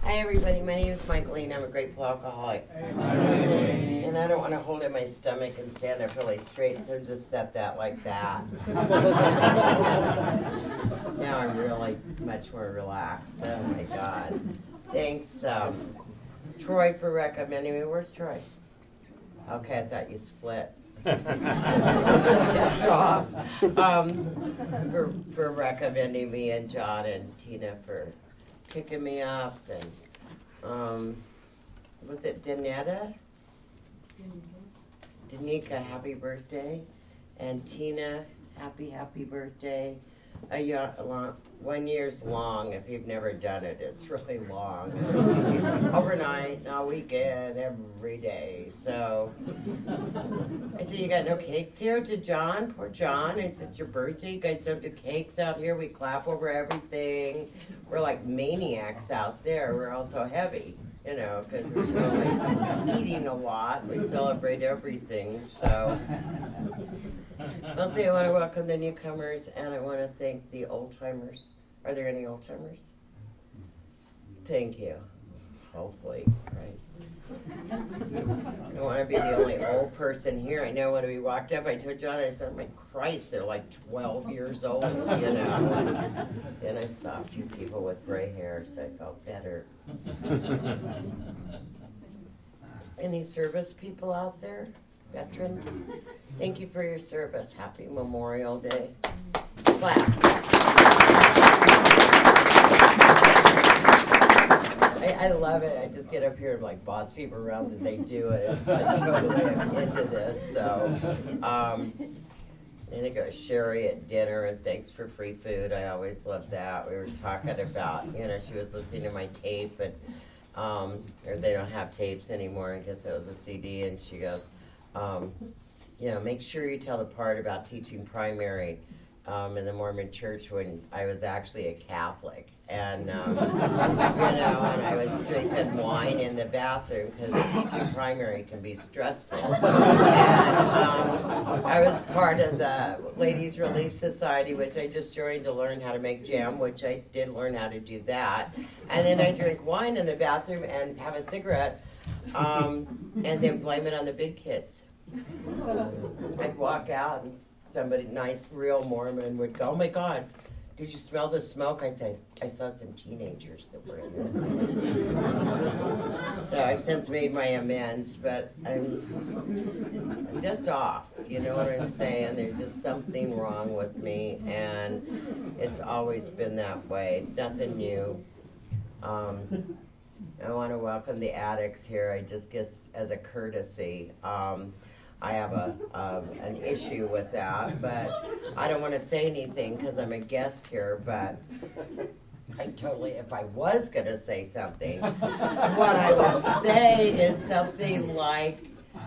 Hi everybody, my name is Michaeline. I'm a grateful alcoholic. And I don't want to hold in my stomach and stand up really straight, so just set that like that. Now I'm really much more relaxed. Oh my God. Thanks, Troy, for recommending me. Where's Troy? Okay, I thought you split. Stop. For recommending me, and John and Tina for picking me up, and was it Danetta? Danica, happy birthday, and Tina, happy birthday. 1 year's long. If you've never done it, it's really long. Overnight, all weekend, every day. So I said, you got no cakes here? To John, poor John. It's your birthday. You guys don't do cakes out here. We clap over everything. We're like maniacs out there. We're all so heavy, you know, because we're really eating a lot. We celebrate everything. So mostly I want to welcome the newcomers, and I want to thank the old-timers. Are there any old-timers? Thank you. Hopefully, Christ. I don't want to be the only old person here. I know when we walked up, I told John, I said, my Christ, they're like 12 years old, you know. Then I saw a few people with gray hair, so I felt better. Any service people out there? Veterans? Thank you for your service. Happy Memorial Day. Clap. I love it. I just get up here and like boss people around that they do it. I'm totally into this. So, I think it was Sherry at dinner, and thanks for free food. I always love that. We were talking about, you know, she was listening to my tape, and or they don't have tapes anymore. I guess it was a CD, and she goes, you know, make sure you tell the part about teaching primary in the Mormon church when I was actually a Catholic. And, you know, and I was drinking wine in the bathroom because teaching primary can be stressful. And I was part of the Ladies Relief Society, which I just joined to learn how to make jam, which I did learn how to do that. And then I drink wine in the bathroom and have a cigarette, and then blame it on the big kids. I'd walk out and somebody, nice, real Mormon, would go, oh my God, did you smell the smoke? I said, I saw some teenagers that were in there. So I've since made my amends, but I'm just off, you know what I'm saying? There's just something wrong with me, and it's always been that way, nothing new. I want to welcome the addicts here. I just guess as a courtesy. I have an issue with that, but I don't want to say anything because I'm a guest here, but I totally, if I was going to say something, what I would say is something like,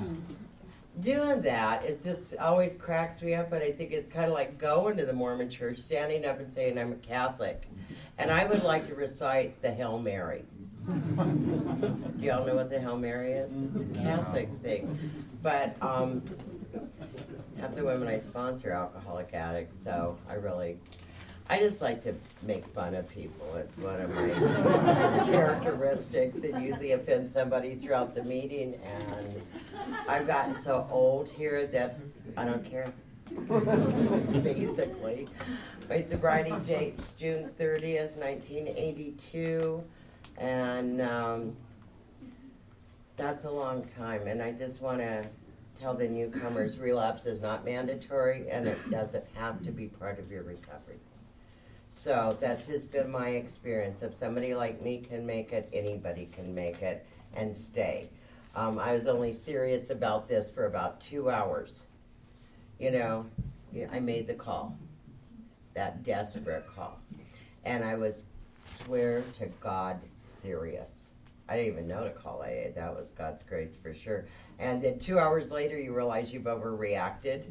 doing that is just always cracks me up, but I think it's kind of like going to the Mormon church, standing up and saying, I'm a Catholic, and I would like to recite the Hail Mary. Do y'all know what the Hail Mary is? It's a Catholic thing. But half the women I sponsor are alcoholic addicts, so I just like to make fun of people. It's one of my characteristics that usually offends somebody throughout the meeting, and I've gotten so old here that I don't care. Basically. My sobriety date's June 30th, 1982, and that's a long time, and I just want to tell the newcomers relapse is not mandatory, and it doesn't have to be part of your recovery. So that's just been my experience. If somebody like me can make it, anybody can make it and stay. I was only serious about this for about 2 hours. You know, I made the call, that desperate call, and I was, swear to God, serious. I didn't even know to call AA. That was God's grace for sure. And then 2 hours later, you realize you've overreacted.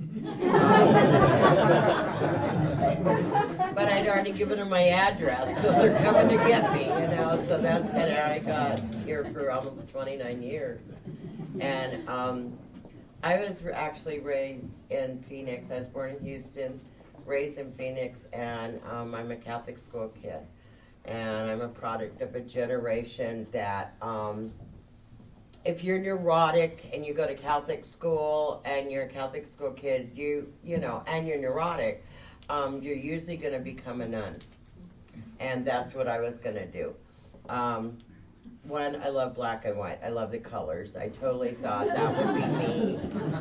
But I'd already given them my address, so they're coming to get me, you know. So that's kind of how I got here for almost 29 years. And I was actually raised in Phoenix. I was born in Houston, raised in Phoenix, and I'm a Catholic school kid. And I'm a product of a generation that, if you're neurotic and you go to Catholic school and you're a Catholic school kid, you know, and you're neurotic, you're usually going to become a nun. And that's what I was going to do. One, I love black and white. I love the colors. I totally thought that would be me.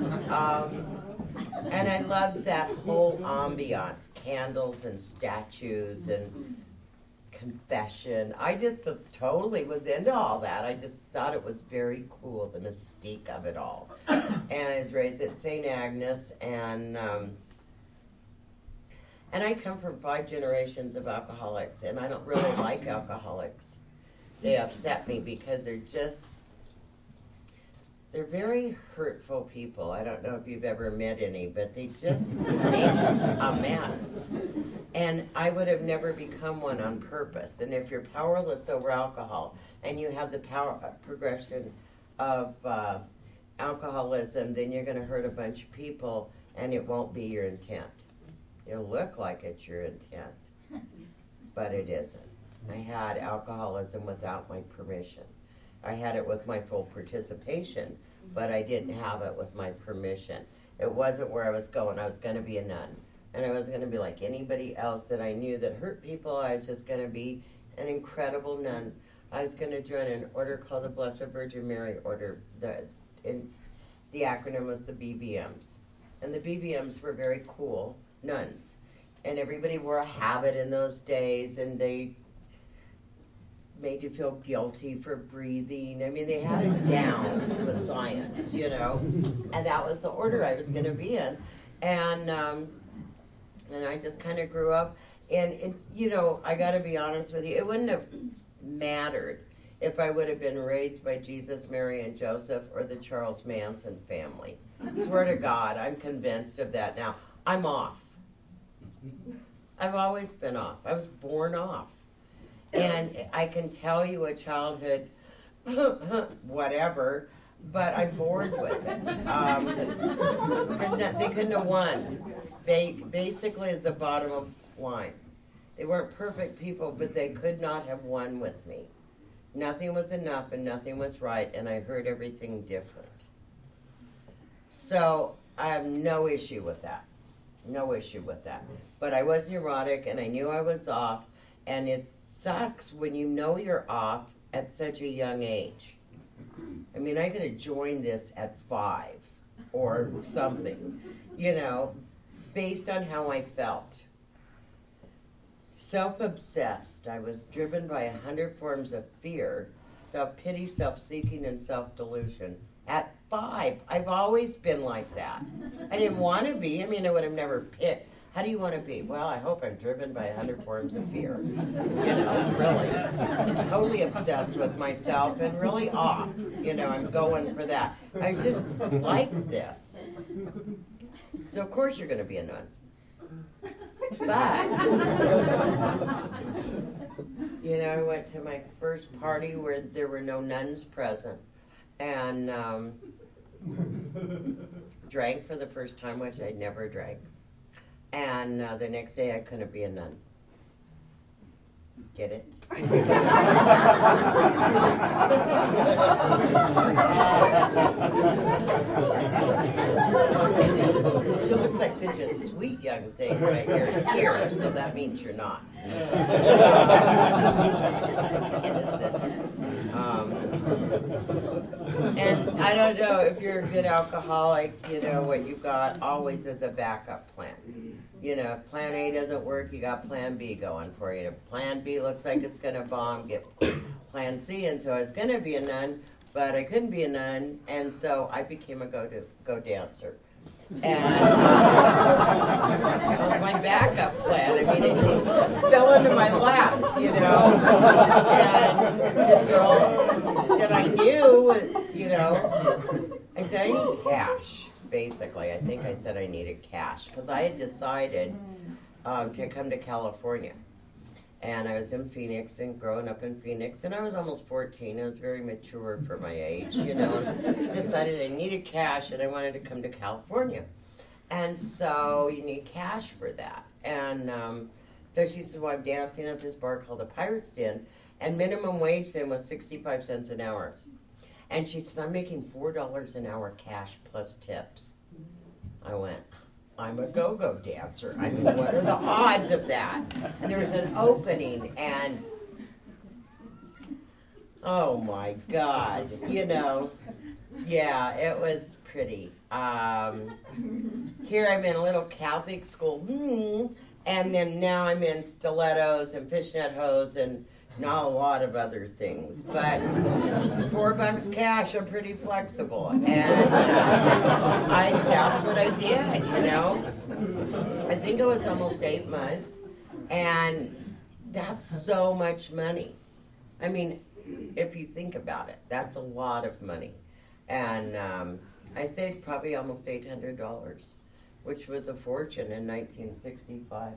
And I loved that whole ambiance, candles and statues and confession. I just totally was into all that. I just thought it was very cool, the mystique of it all. And I was raised at St. Agnes, and I come from 5 generations of alcoholics, and I don't really like alcoholics. They upset me because they're very hurtful people. I don't know if you've ever met any, but they just make a mess. And I would have never become one on purpose. And if you're powerless over alcohol and you have the progression of alcoholism, then you're going to hurt a bunch of people, and it won't be your intent. It'll look like it's your intent, but it isn't. I had alcoholism without my permission. I had it with my full participation, but I didn't have it with my permission. It wasn't where I was going. I was going to be a nun. And I wasn't going to be like anybody else that I knew that hurt people. I was just going to be an incredible nun. I was going to join an order called the Blessed Virgin Mary Order. The acronym was the BVMs. And the BVMs were very cool nuns. And everybody wore a habit in those days, and they made you feel guilty for breathing. I mean, they had it down to a science, you know. And that was the order I was going to be in. And I just kind of grew up. And, you know, I got to be honest with you, it wouldn't have mattered if I would have been raised by Jesus, Mary, and Joseph or the Charles Manson family. I swear to God, I'm convinced of that now. I'm off. I've always been off. I was born off. And I can tell you a childhood, whatever, but I'm bored with it. They couldn't have won. Basically, is the bottom of line. They weren't perfect people, but they could not have won with me. Nothing was enough and nothing was right, and I heard everything different. So I have no issue with that. No issue with that. But I was neurotic, and I knew I was off, and it sucks when you know you're off at such a young age. I mean, I could have joined this at 5 or something, you know, based on how I felt. Self-obsessed. I was driven by 100 forms of fear, self-pity, self-seeking, and self-delusion. At 5, I've always been like that. I didn't want to be. I mean, I would have never picked. How do you want to be? Well, I hope I'm driven by 100 forms of fear. You know, really. Totally obsessed with myself and really off. You know, I'm going for that. I just like this. So, of course, you're going to be a nun. But, you know, I went to my first party where there were no nuns present. And drank for the first time, which I never drank. And the next day I couldn't be a nun. Get it? She looks like such a sweet young thing right here, so that means you're not. Innocent. And I don't know, if you're a good alcoholic, you know, what you've got always is a backup plan. You know, if plan A doesn't work, you got plan B going for you. If plan B looks like it's going to bomb, get plan C. And so I was going to be a nun, but I couldn't be a nun, and so I became a go dancer. And that was my backup plan. I mean, it just fell into my lap, you know. And this girl that I knew was, you know, I said, I need cash, basically. I think I said I needed cash, because I had decided to come to California. And I was in Phoenix and growing up in Phoenix, and I was almost 14. I was very mature for my age, you know, and decided I needed cash and I wanted to come to California. And so you need cash for that. And So she said, well, I'm dancing at this bar called the Pirate's Den, and minimum wage then was 65 cents an hour. And she says, I'm making $4 an hour cash plus tips. I went, I'm a go-go dancer. I mean, what are the odds of that? And there was an opening, and oh my God, you know, yeah, it was pretty. Here I'm in a little Catholic school, and then now I'm in stilettos and fishnet hose and not a lot of other things. But $4 cash, I'm pretty flexible, and that's what I did, you know. I think it was almost 8 months, and that's so much money. I mean, if you think about it, that's a lot of money. And I saved probably almost $800, which was a fortune in 1965.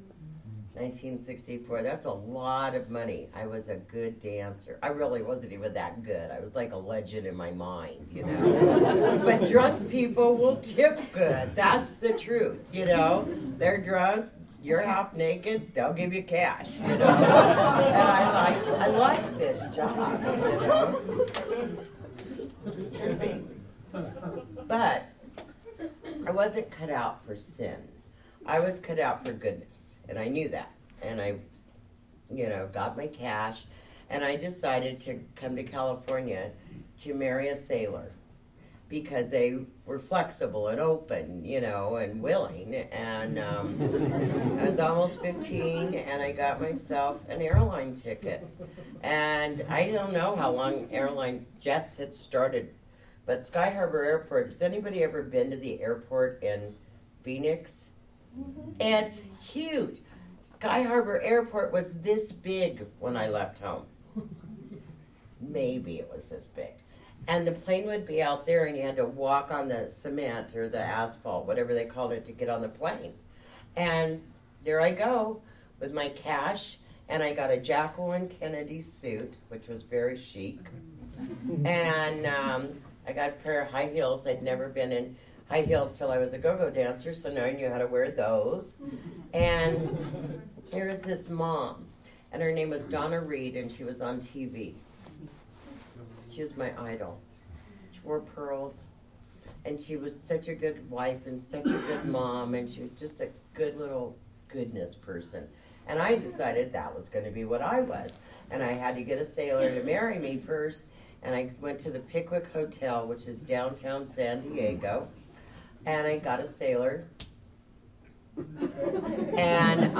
1964, that's a lot of money. I was a good dancer. I really wasn't even that good. I was like a legend in my mind, you know. But drunk people will tip good. That's the truth, you know. They're drunk, you're half naked, they'll give you cash, you know. And I like this job, you know. Should be. But I wasn't cut out for sin. I was cut out for goodness. And I knew that. And I, you know, got my cash. And I decided to come to California to marry a sailor. Because they were flexible and open, you know, and willing. And I was almost 15, and I got myself an airline ticket. And I don't know how long airline jets had started. But Sky Harbor Airport, has anybody ever been to the airport in Phoenix? It's huge. Sky Harbor Airport was this big when I left home. Maybe it was this big. And the plane would be out there, and you had to walk on the cement or the asphalt, whatever they called it, to get on the plane. And there I go with my cash, and I got a Jacqueline Kennedy suit, which was very chic. And I got a pair of high heels. I'd never been in high heels till I was a go-go dancer, so now I knew how to wear those. And here is this mom, and her name was Donna Reed, and she was on TV. She was my idol. She wore pearls, and she was such a good wife and such a good mom, and she was just a good little goodness person. And I decided that was going to be what I was. And I had to get a sailor to marry me first, and I went to the Pickwick Hotel, which is downtown San Diego, and I got a sailor. And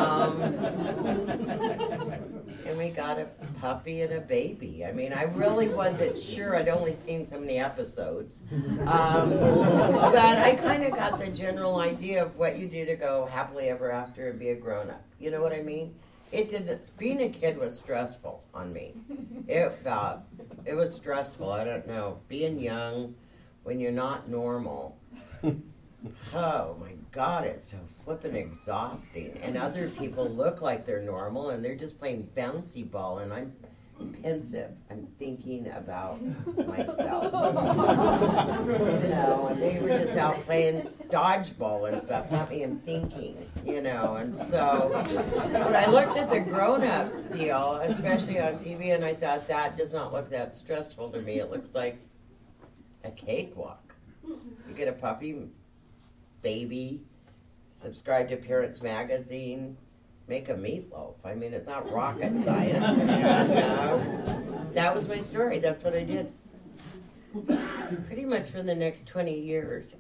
we got a puppy and a baby. I mean, I really wasn't sure. I'd only seen so many episodes. But I kind of got the general idea of what you do to go happily ever after and be a grown-up. You know what I mean? It didn't. Being a kid was stressful on me. It was stressful. I don't know. Being young when you're not normal. Oh my God, it's so flippin' exhausting. And other people look like they're normal and they're just playing bouncy ball, and I'm pensive. I'm thinking about myself. You know, and they were just out playing dodgeball and stuff, not me. I'm thinking, you know. And so, but I looked at the grown-up deal, especially on TV, and I thought, that does not look that stressful to me. It looks like a cakewalk. You get a puppy, baby, subscribe to Parents Magazine, make a meatloaf. I mean, it's not rocket science. And that was my story. That's what I did. Pretty much for the next 20 years.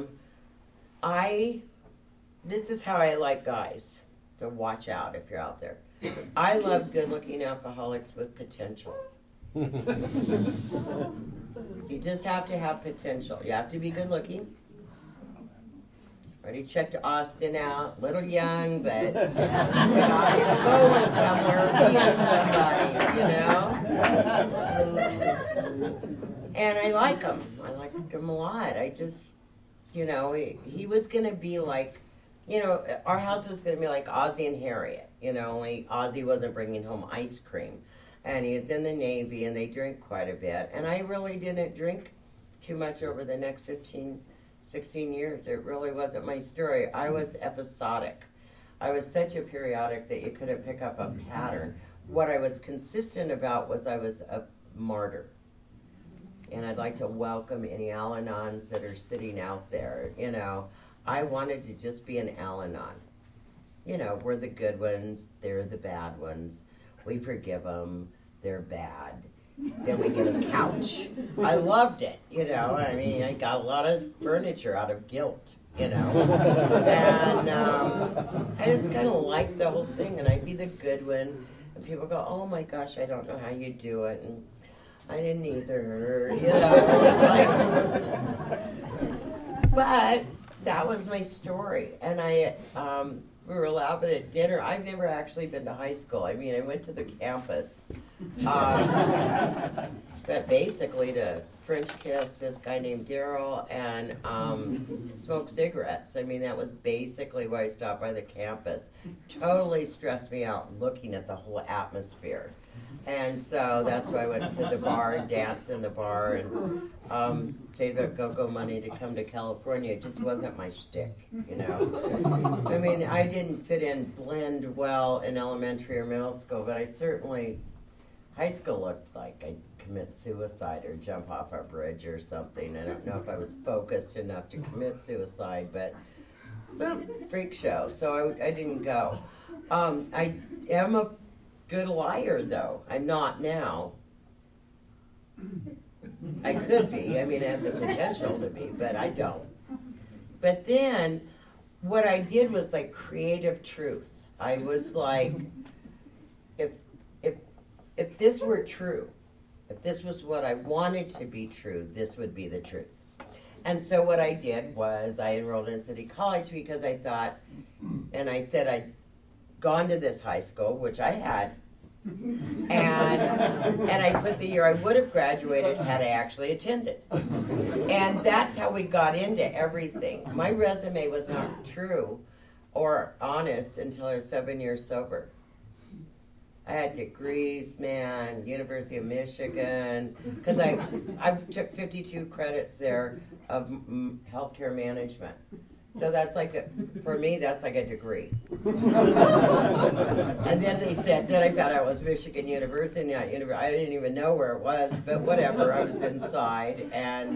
This is how I like guys, so watch out if you're out there. I love good-looking alcoholics with potential. You just have to have potential. You have to be good-looking. Already checked Austin out, a little young, but you know, he's going somewhere, being somebody, you know. And I like him. I liked him a lot. I just, you know, he was going to be like, you know, our house was going to be like Ozzie and Harriet. You know, only Ozzie wasn't bringing home ice cream. And he was in the Navy, and they drink quite a bit. And I really didn't drink too much over the next 16 years. It really wasn't my story. I was episodic. I was such a periodic that you couldn't pick up a pattern. What I was consistent about was I was a martyr. And I'd like to welcome any Al-Anons that are sitting out there. You know, I wanted to just be an Al-Anon. You know, we're the good ones, they're the bad ones. We forgive them, they're bad. Then we get a couch. I loved it, you know. I mean, I got a lot of furniture out of guilt, you know. And I just kind of liked the whole thing, and I'd be the good one. And people go, oh my gosh, I don't know how you do it. And I didn't either, you know. But that was my story. And we were laughing at dinner. I've never actually been to high school. I mean, I went to the campus. But basically to French kiss this guy named Daryl and smoke cigarettes. I mean, that was basically why I stopped by the campus. Totally stressed me out looking at the whole atmosphere. And so that's why I went to the bar and danced in the bar and saved up go-go money to come to California. It just wasn't my shtick, you know. I mean, I didn't blend well in elementary or middle school, but I certainly, high school looked like I'd commit suicide or jump off a bridge or something. I don't know if I was focused enough to commit suicide, but boop, freak show. So I didn't go. I am a good liar, though. I'm not now. I could be. I mean, I have the potential to be, but I don't. But then, what I did was like creative truth. I was like, if this were true, if this was what I wanted to be true, this would be the truth. And so what I did was I enrolled in City College because I thought, and I said I'd gone to this high school, which I had, and I put the year I would have graduated had I actually attended. And that's how we got into everything. My resume was not true or honest until I was 7 years sober. I had degrees, man, University of Michigan, because I took 52 credits there of healthcare management. So that's like, for me, that's like a degree. And then they said, then I found out it was Michigan University, not University. I didn't even know where it was, but whatever, I was inside. And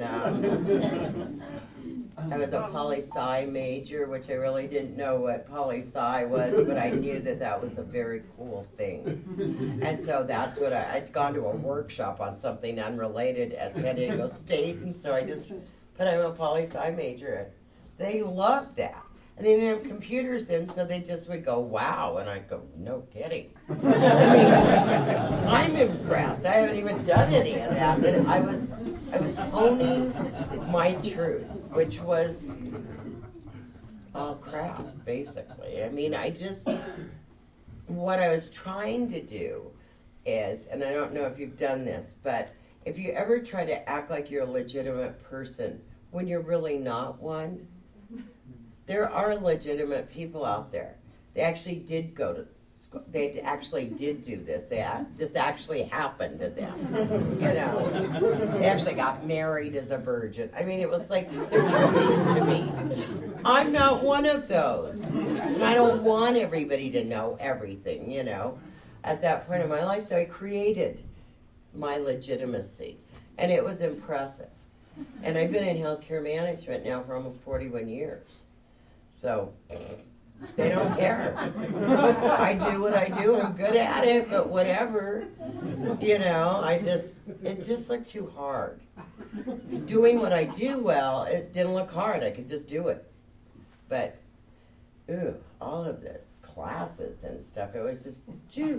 I was a poli-sci major, which I really didn't know what poli-sci was, but I knew that that was a very cool thing. And so that's what I'd gone to a workshop on something unrelated at San Diego State, and so I just put I'm a poli-sci major. They loved that. And they didn't have computers then, so they just would go, wow, and I'd go, no kidding. I mean, I'm impressed. I haven't even done any of that, but I was honing my truth, which was all crap, basically. I mean, what I was trying to do is, and I don't know if you've done this, but if you ever try to act like you're a legitimate person when you're really not one, there are legitimate people out there. They actually did go to school. They actually did do this. This actually happened to them. You know, they actually got married as a virgin. I mean, it was like they're tribute to me. I'm not one of those, and I don't want everybody to know everything. You know, at that point in my life, so I created my legitimacy, and it was impressive. And I've been in healthcare management now for almost 41 years. So, they don't care. I do what I do, I'm good at it, but whatever. You know, it just looked too hard. Doing what I do well, it didn't look hard, I could just do it. But, all of the classes and stuff, it was just,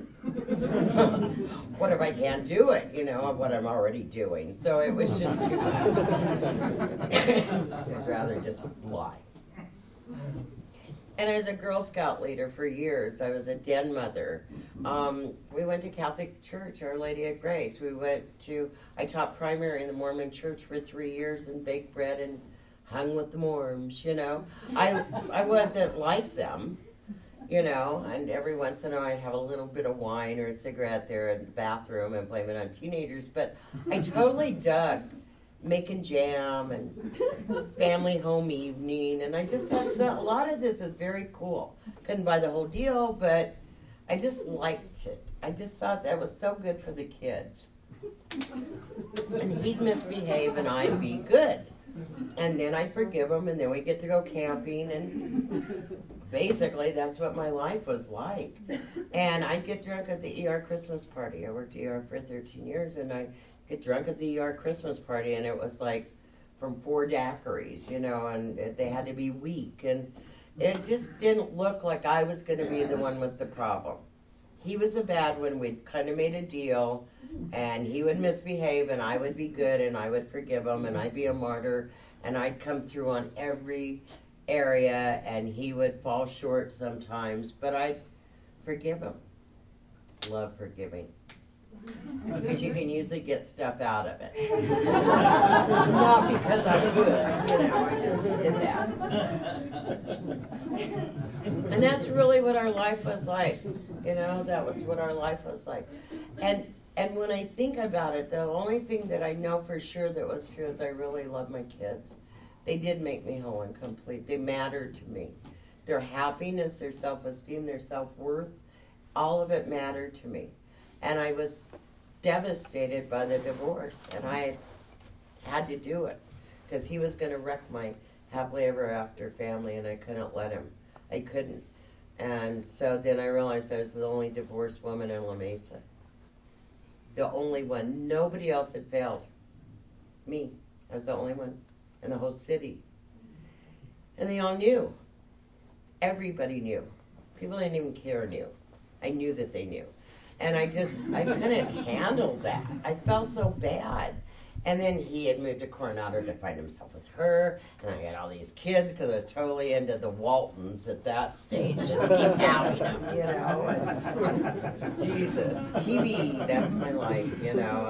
what if I can't do it, you know, what I'm already doing. So it was just too much. I'd rather just lie. And I was a Girl Scout leader for years. I was a den mother. We went to Catholic Church, Our Lady of Grace. I taught primary in the Mormon church for 3 years and baked bread and hung with the Mormons, you know. I wasn't like them, you know, and every once in a while I'd have a little bit of wine or a cigarette there in the bathroom and blame it on teenagers. But I totally dug making jam and family home evening, and I just thought a lot of this is very cool. Couldn't buy the whole deal, but I just liked it. I just thought that was so good for the kids. And he'd misbehave and I'd be good. And then I'd forgive him, and then we'd get to go camping, and basically that's what my life was like. And I'd get drunk at the ER Christmas party. I worked ER for 13 years, and I'd get drunk at the ER Christmas party, and it was like from 4 daiquiris, you know, and they had to be weak. And it just didn't look like I was going to be the one with the problem. He was the bad one. We'd kind of made a deal, and he would misbehave, and I would be good, and I would forgive him, and I'd be a martyr, and I'd come through on every area, and he would fall short sometimes, but I'd forgive him. Love forgiving. Because you can usually get stuff out of it. Not because I'm good, you know, I just did that. And that's really what our life was like. You know, that was what our life was like. And when I think about it, the only thing that I know for sure that was true is I really love my kids. They did make me whole and complete. They mattered to me. Their happiness, their self-esteem, their self-worth, all of it mattered to me. And I was devastated by the divorce, and I had to do it because he was going to wreck my happily ever after family, and I couldn't let him. I couldn't. And so then I realized I was the only divorced woman in La Mesa. The only one. Nobody else had failed. Me. I was the only one in the whole city. And they all knew. Everybody knew. People didn't even care knew. I knew that they knew. And I couldn't handle that. I felt so bad. And then he had moved to Coronado to find himself with her, and I had all these kids because I was totally into the Waltons at that stage. Just keep having them, you know. And Jesus, TV, that's my life, you know.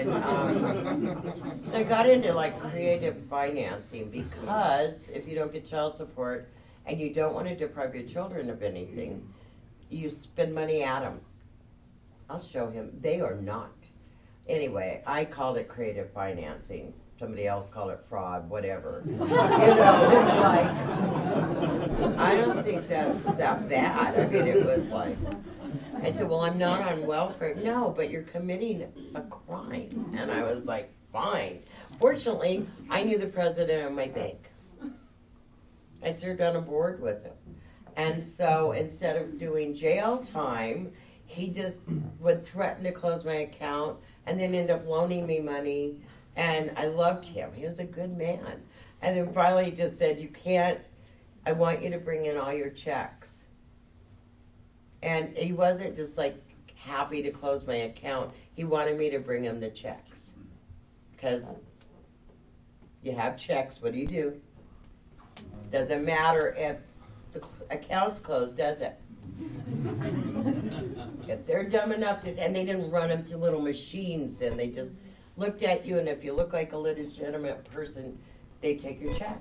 And so I got into like creative financing because if you don't get child support and you don't want to deprive your children of anything, you spend money at them. I'll show him. They are not. Anyway, I called it creative financing. Somebody else called it fraud, whatever. You know, it's like, I don't think that's that bad. I mean, it was like, I said, well, I'm not on welfare. No, but you're committing a crime. And I was like, fine. Fortunately, I knew the president of my bank. I'd served on a board with him. And so instead of doing jail time, he just would threaten to close my account and then end up loaning me money. And I loved him. He was a good man. And then finally he just said, you can't, I want you to bring in all your checks. And he wasn't just like happy to close my account. He wanted me to bring him the checks. Because you have checks, what do? Doesn't matter if the account's closed, does it? If they're dumb enough to, and they didn't run them through little machines, and they just looked at you, and if you look like a legitimate person, they take your check.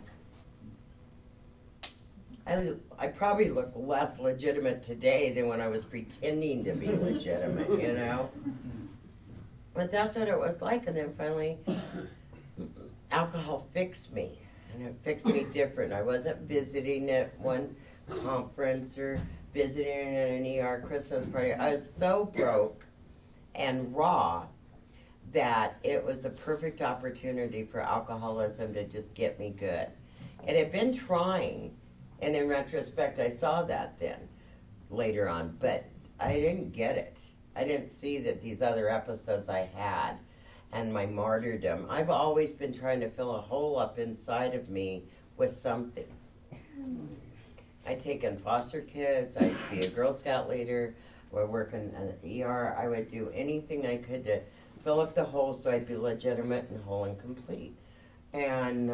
I probably look less legitimate today than when I was pretending to be legitimate, you know? But that's what it was like, and then finally, alcohol fixed me, and it fixed me different. I wasn't visiting at one conference or visiting at an ER Christmas party. I was so broke and raw that it was a perfect opportunity for alcoholism to just get me good. It had been trying, and in retrospect, I saw that then, later on, but I didn't get it. I didn't see that these other episodes I had and my martyrdom. I've always been trying to fill a hole up inside of me with something. I'd taken foster kids, I'd be a Girl Scout leader, I'd work in an ER, I would do anything I could to fill up the hole so I'd be legitimate and whole and complete. And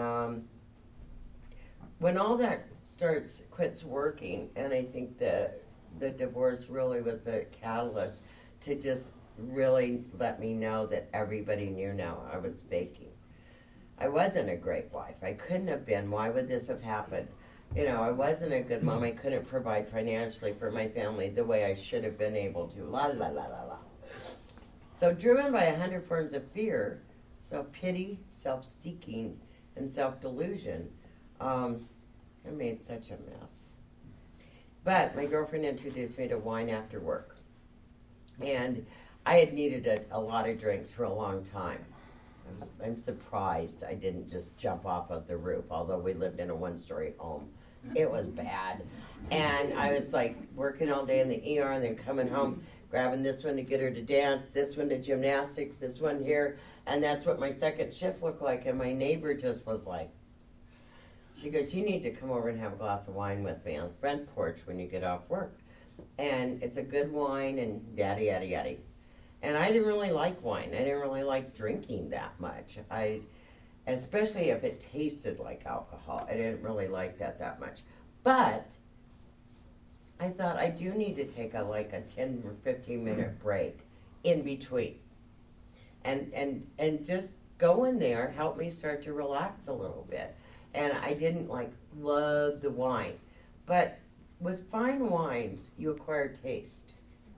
when all that quits working, and I think that the divorce really was the catalyst to just really let me know that everybody knew now I was faking. I wasn't a great wife. I couldn't have been. Why would this have happened? You know, I wasn't a good mom. I couldn't provide financially for my family the way I should have been able to. La, la, la, la, la. So driven by 100 forms of fear, self-pity, self-seeking, and self-delusion. I made such a mess. But my girlfriend introduced me to wine after work. And I had needed a lot of drinks for a long time. I'm surprised I didn't just jump off of the roof, although we lived in a one-story home. It was bad. And I was like working all day in the ER and then coming home, grabbing this one to get her to dance, this one to gymnastics, this one here. And that's what my second shift looked like. And my neighbor just was like, she goes, you need to come over and have a glass of wine with me on the front porch when you get off work. And it's a good wine and yada, yada, yada. And I didn't really like wine. I didn't really like drinking that much. Especially if it tasted like alcohol. I didn't really like that much. But I thought I do need to take a 10 or 15 minute break in between. And just go in there helped me start to relax a little bit. And I didn't love the wine. But with fine wines, you acquire taste.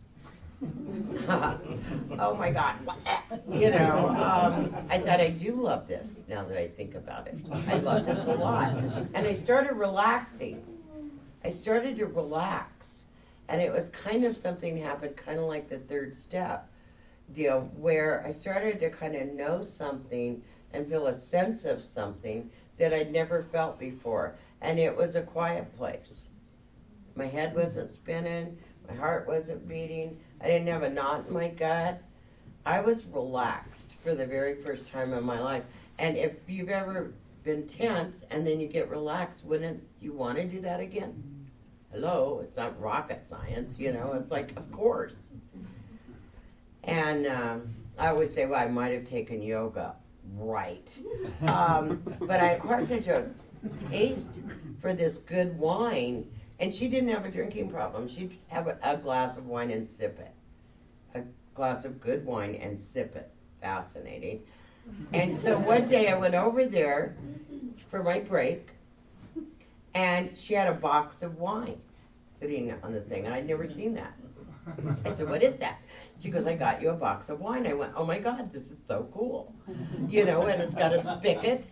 Oh my God. I thought I do love this now that I think about it. I love this a lot. And I started relaxing. I started to relax. And it was kind of something happened, kind of like the third step deal, where I started to kind of know something and feel a sense of something that I'd never felt before. And it was a quiet place. My head wasn't spinning. My heart wasn't beating. I didn't have a knot in my gut. I was relaxed for the very first time in my life. And if you've ever been tense and then you get relaxed, wouldn't you want to do that again? Hello, it's not rocket science, it's like, of course. And I always say, well, I might have taken yoga. Right. But I acquired such a taste for this good wine, and she didn't have a drinking problem. She'd have a glass of wine and sip it. A glass of good wine and sip it. Fascinating. And so one day I went over there for my break, and she had a box of wine sitting on the thing, and I'd never seen that. I said, what is that? She goes, I got you a box of wine. I went, oh my God, this is so cool. And it's got a spigot.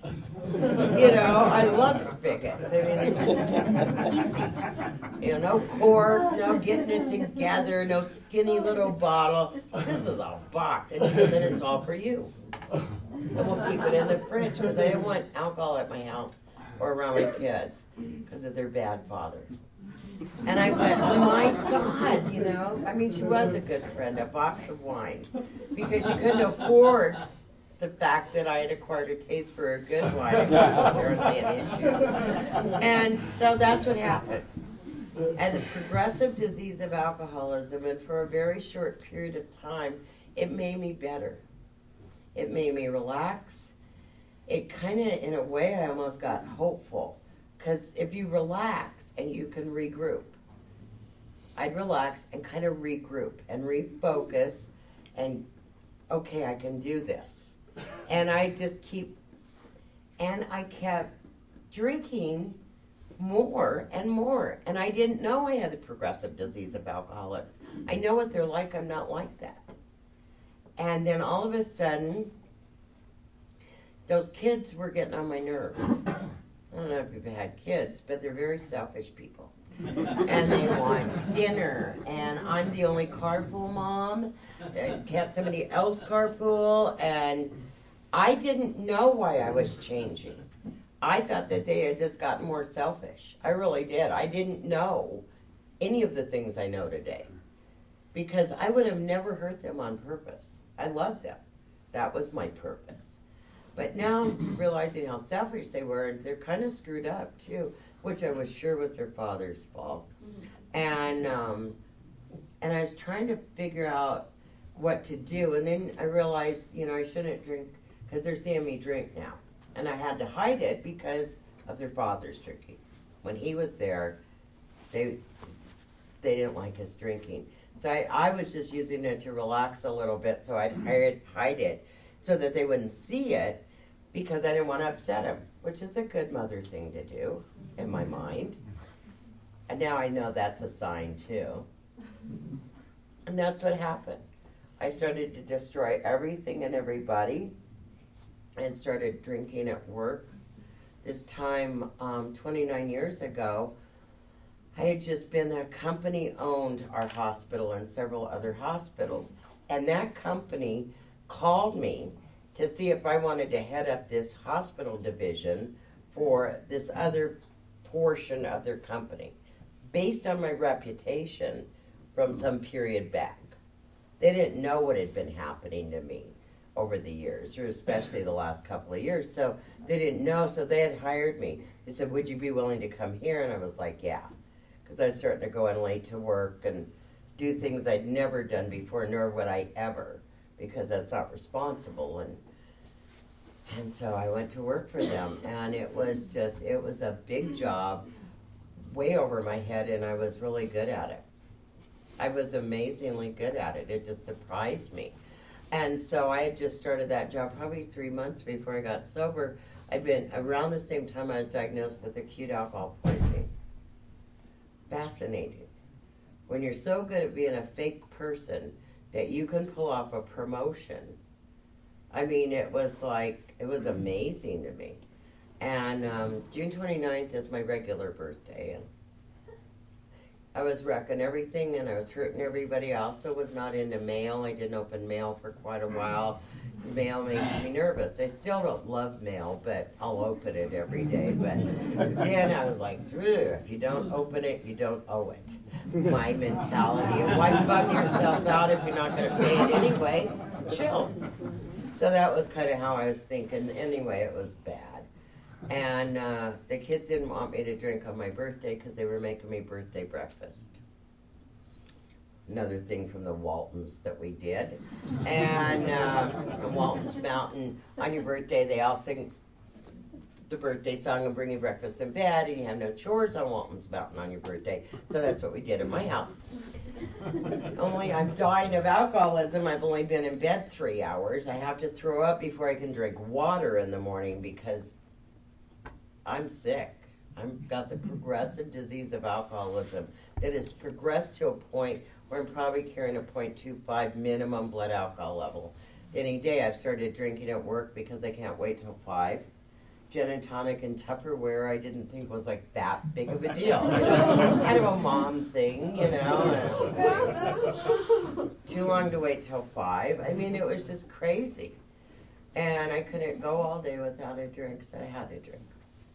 I love spigots. I mean, it's just easy. No cork, no getting it together, no skinny little bottle. This is a box. And she goes, and it's all for you. And we'll keep it in the fridge because I didn't want alcohol at my house or around my kids because of their bad father. And I went, oh my God, I mean, she was a good friend, a box of wine, because she couldn't afford the fact that I had acquired a taste for a good wine. It was apparently an issue. And so that's what happened. And the progressive disease of alcoholism, and for a very short period of time, it made me better. It made me relax. It kind of, in a way, I almost got hopeful. Because if you relax and you can regroup, I'd relax and kind of regroup and refocus and, okay, I can do this. And I kept drinking more and more. And I didn't know I had the progressive disease of alcoholics. I know what they're like, I'm not like that. And then all of a sudden, those kids were getting on my nerves. I don't know if you've had kids, but they're very selfish people. And they want dinner, and I'm the only carpool mom. Can't somebody else carpool? And I didn't know why I was changing. I thought that they had just gotten more selfish. I really did. I didn't know any of the things I know today because I would have never hurt them on purpose. I loved them. That was my purpose. But now I'm realizing how selfish they were, and they're kind of screwed up too, which I was sure was their father's fault. And I was trying to figure out what to do, and then I realized, I shouldn't drink because they're seeing me drink now, and I had to hide it because of their father's drinking. When he was there, they didn't like his drinking, so I was just using it to relax a little bit, so I'd hide it. So that they wouldn't see it, because I didn't want to upset him, which is a good mother thing to do, in my mind. And now I know that's a sign, too. And that's what happened. I started to destroy everything and everybody, and started drinking at work. This time, 29 years ago, I had just been, a company owned our hospital and several other hospitals. And that company called me to see if I wanted to head up this hospital division for this other portion of their company, based on my reputation from some period back. They didn't know what had been happening to me over the years, or especially the last couple of years. So they didn't know, so they had hired me. They said, would you be willing to come here? And I was like, yeah. Because I was starting to go in late to work and do things I'd never done before, nor would I ever, because that's not responsible. And so I went to work for them, and it was a big job, way over my head, and I was really good at it. I was amazingly good at it. It just surprised me. And so I had just started that job probably 3 months before I got sober. I'd been around the same time I was diagnosed with acute alcohol poisoning. Fascinating. When you're so good at being a fake person that you can pull off a promotion. I mean, it was amazing to me. And June 29th is my regular birthday. And I was wrecking everything, and I was hurting everybody. I also was not into mail. I didn't open mail for quite a while. Mail makes me nervous. I still don't love mail, but I'll open it every day. But then I was like, if you don't open it, you don't owe it. My mentality. And why bum yourself out if you're not going to pay it anyway? Chill. So that was kind of how I was thinking. Anyway, it was bad. And the kids didn't want me to drink on my birthday because they were making me birthday breakfast. Another thing from the Waltons that we did. And Walton's Mountain, on your birthday, they all sing the birthday song and bring you breakfast in bed, and you have no chores on Walton's Mountain on your birthday. So that's what we did at my house. Only I'm dying of alcoholism. I've only been in bed 3 hours. I have to throw up before I can drink water in the morning because I'm sick. I've got the progressive disease of alcoholism that has progressed to a point where I'm probably carrying a 0.25 minimum blood alcohol level. Any day I've started drinking at work because I can't wait till 5. Gin and tonic and Tupperware I didn't think was like that big of a deal. You know? Kind of a mom thing, you know. Too long to wait till 5. I mean, it was just crazy. And I couldn't go all day without a drink, so I had to drink.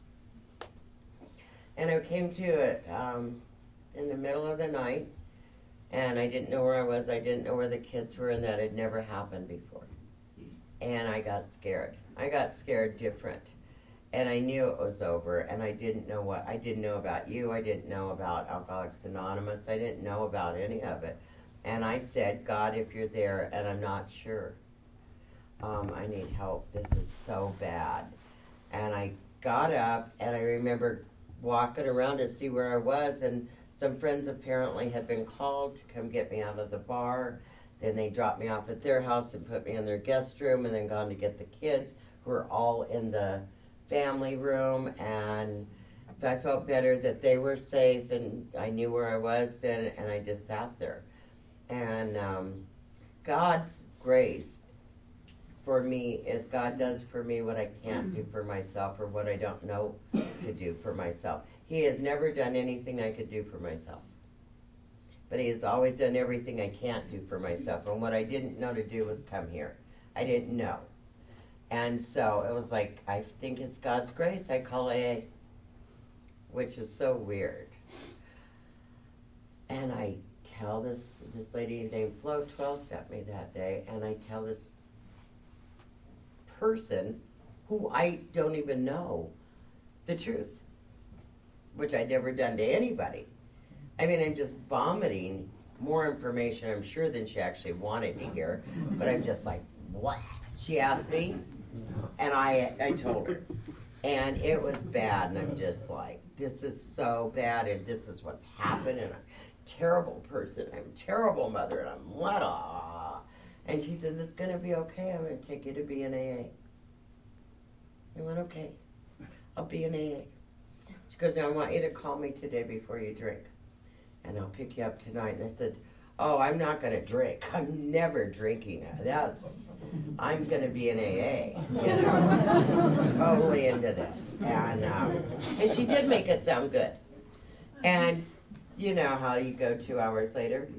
And I came to it in the middle of the night, and I didn't know where I was. I didn't know where the kids were, and that had never happened before. And I got scared. I got scared different. And I knew it was over, and I didn't know what. I didn't know about you. I didn't know about Alcoholics Anonymous. I didn't know about any of it. And I said, God, if you're there, and I'm not sure, I need help. This is so bad. And I got up, and I remember walking around to see where I was, and some friends apparently had been called to come get me out of the bar. Then they dropped me off at their house and put me in their guest room, and then gone to get the kids, who were all in the family room. And so I felt better that they were safe, and I knew where I was then, and I just sat there. And God's grace for me is God does for me what I can't do for myself, or what I don't know to do for myself. He has never done anything I could do for myself. But he has always done everything I can't do for myself. And what I didn't know to do was come here. I didn't know. And so it was like, I think it's God's grace. I call AA, which is so weird. And I tell this lady named Flo 12-step me that day, and I tell this person who I don't even know the truth, which I'd never done to anybody. I mean, I'm just vomiting more information, I'm sure, than she actually wanted to hear, but I'm just like, what? She asked me, and I told her. And it was bad, and I'm just like, this is so bad, and this is what's happened, and I'm a terrible person, I'm a terrible mother, and I'm blah. And she says, it's going to be okay, I'm going to take you to be an AA. I went, okay, I'll be an AA. She goes, I want you to call me today before you drink, and I'll pick you up tonight. And I said, oh, I'm not going to drink. I'm never drinking. I'm going to be an AA, you know, totally into this. And she did make it sound good. And you know how you go 2 hours later?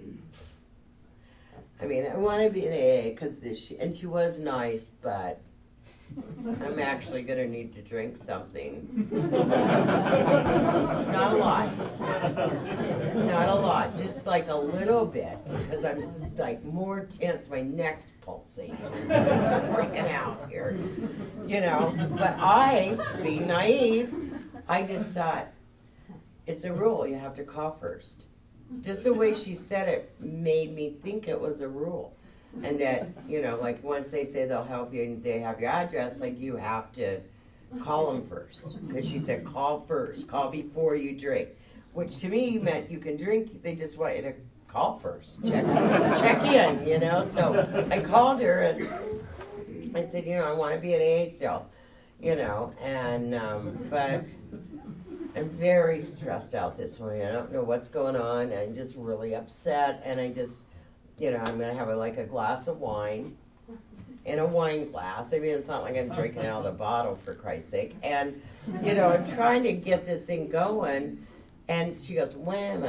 I mean, I want to be an AA because and she was nice, but I'm actually going to need to drink something. Not a lot. Not a lot. Just like a little bit. Because I'm like more tense. My neck's pulsating. I'm freaking out here. You know. But being naive, I just thought, it's a rule. You have to call first. Just the way she said it made me think it was a rule. And that, you know, like once they say they'll help you and they have your address, like you have to call them first. Because she said, call first, call before you drink. Which to me meant you can drink, they just want you to call first. Check in, you know. So I called her and I said, you know, I want to be an AA still, you know. And, but I'm very stressed out this morning. I don't know what's going on. I'm just really upset and I just, you know, I'm going to have a glass of wine in a wine glass. I mean, it's not like I'm drinking out of the bottle, for Christ's sake. And, you know, I'm trying to get this thing going. And she goes, wham,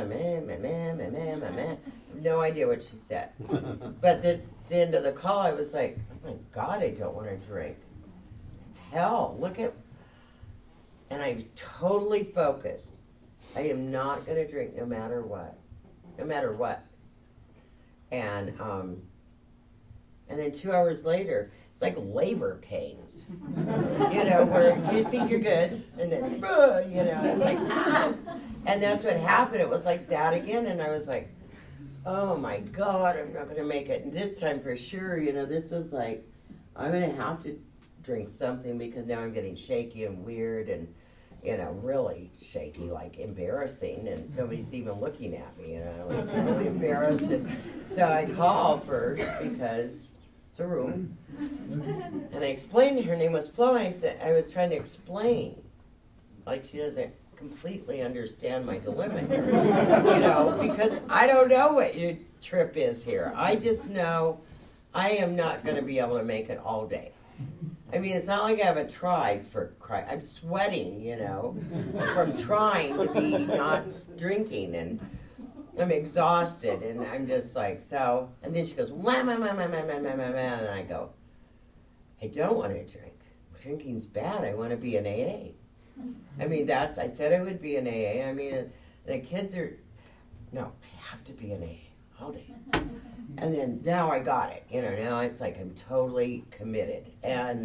no idea what she said. But at the end of the call, I was like, oh my God, I don't want to drink. It's hell. Look at... And I was totally focused. I am not going to drink no matter what. No matter what. And then 2 hours later, it's like labor pains. You know, where you think you're good, and then, you know, it's like, ah! And that's what happened. It was like that again, and I was like, oh my God, I'm not going to make it. And this time for sure, you know, this is like, I'm going to have to drink something because now I'm getting shaky and weird and, you know, really shaky, like embarrassing, and nobody's even looking at me, you know, like really embarrassed. And so I called first because it's a rule. And I explained her name was Flo, and I said, I was trying to explain, like she doesn't completely understand my dilemma here, you know, because I don't know what your trip is here. I just know I am not going to be able to make it all day. I mean, it's not like I haven't tried for Christ. I'm sweating, you know, from trying to be not drinking, and I'm exhausted, and I'm just like, so, and then she goes, wham, wham, wham, wham, wham, wham, wham, wham, and I go, I don't want to drink. Drinking's bad. I want to be an AA. I mean, I said I would be an AA. I mean, the kids are, no, I have to be an AA all day. And then now I got it, you know, now it's like I'm totally committed. And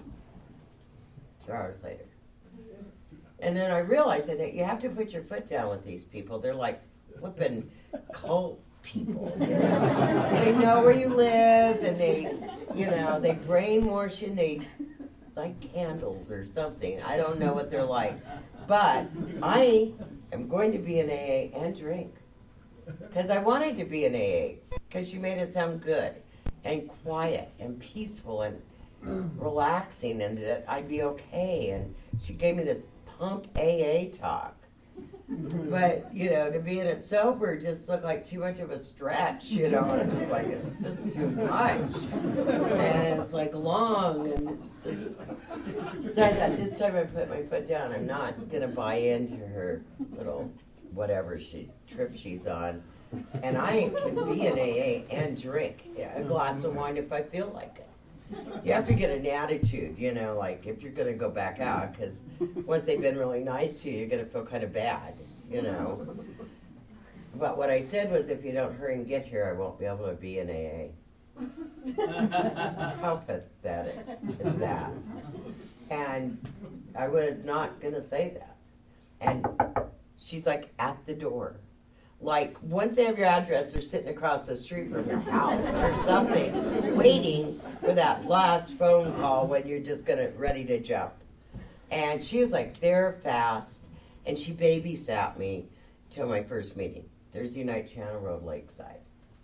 2 hours later. And then I realized that you have to put your foot down with these people. They're like flipping cult people, you know. They know where you live, and they, you know, they brainwash you, and they like candles or something. I don't know what they're like. But I am going to be an AA and drink. Because I wanted to be an AA, because she made it sound good and quiet and peaceful and relaxing, and that I'd be okay. And she gave me this pump AA talk. But, you know, to be in it sober just looked like too much of a stretch, you know. And it's like, it's just too much. And it's like long, and just... So I thought, this time I put my foot down. I'm not going to buy into her little whatever trip she's on. And I can be an AA and drink a glass of wine if I feel like it. You have to get an attitude, you know, like if you're going to go back out, because once they've been really nice to you, you're going to feel kind of bad, you know. But what I said was, if you don't hurry and get here, I won't be able to be an AA. How pathetic is that? And I was not going to say that. And she's like at the door. Like, once they have your address, they're sitting across the street from your house or something, waiting for that last phone call when you're just ready to jump. And she was like there fast, and she babysat me till my first meeting. Thursday night, Channel Road, Lakeside.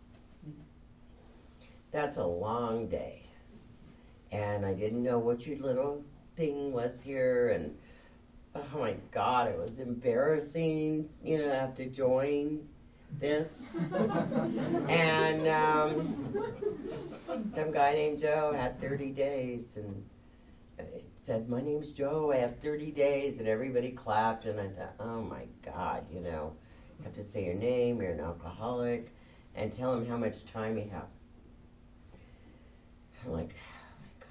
That's a long day. And I didn't know what your little thing was here, and oh my God, it was embarrassing, you know, to have to join. this. And some guy named Joe had 30 days and it said, my name's Joe, I have 30 days, and everybody clapped, and I thought, oh my God, you know, you have to say your name, you're an alcoholic, and tell him how much time you have. I'm like, oh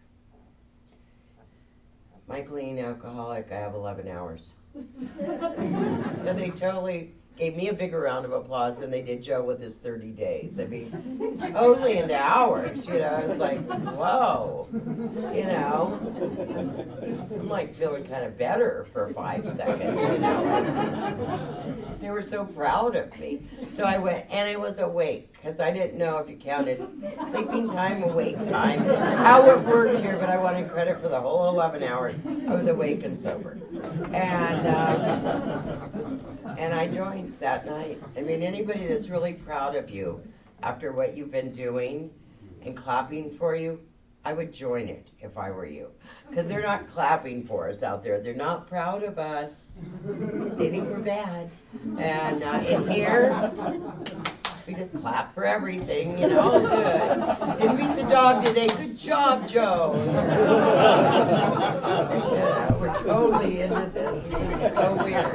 my God. My clean alcoholic, I have 11 hours. And they totally gave me a bigger round of applause than they did Joe with his 30 days. I mean, totally into hours, you know. I was like, whoa, you know. I'm like feeling kind of better for 5 seconds, you know. They were so proud of me. So I went, and I was awake, because I didn't know if you counted sleeping time, awake time, how it worked here, but I wanted credit for the whole 11 hours. I was awake and sober. And I joined that night. I mean, anybody that's really proud of you after what you've been doing and clapping for you, I would join it if I were you. Because they're not clapping for us out there. They're not proud of us. They think we're bad. And in here, we just clap for everything, you know, good. Didn't beat the dog today. Good job, Joe. Yeah, we're totally into this. This is so weird.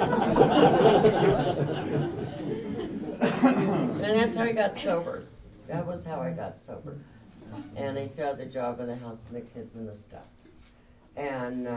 And that's how I got sober. That was how I got sober. And I still had the job and the house and the kids and the stuff. And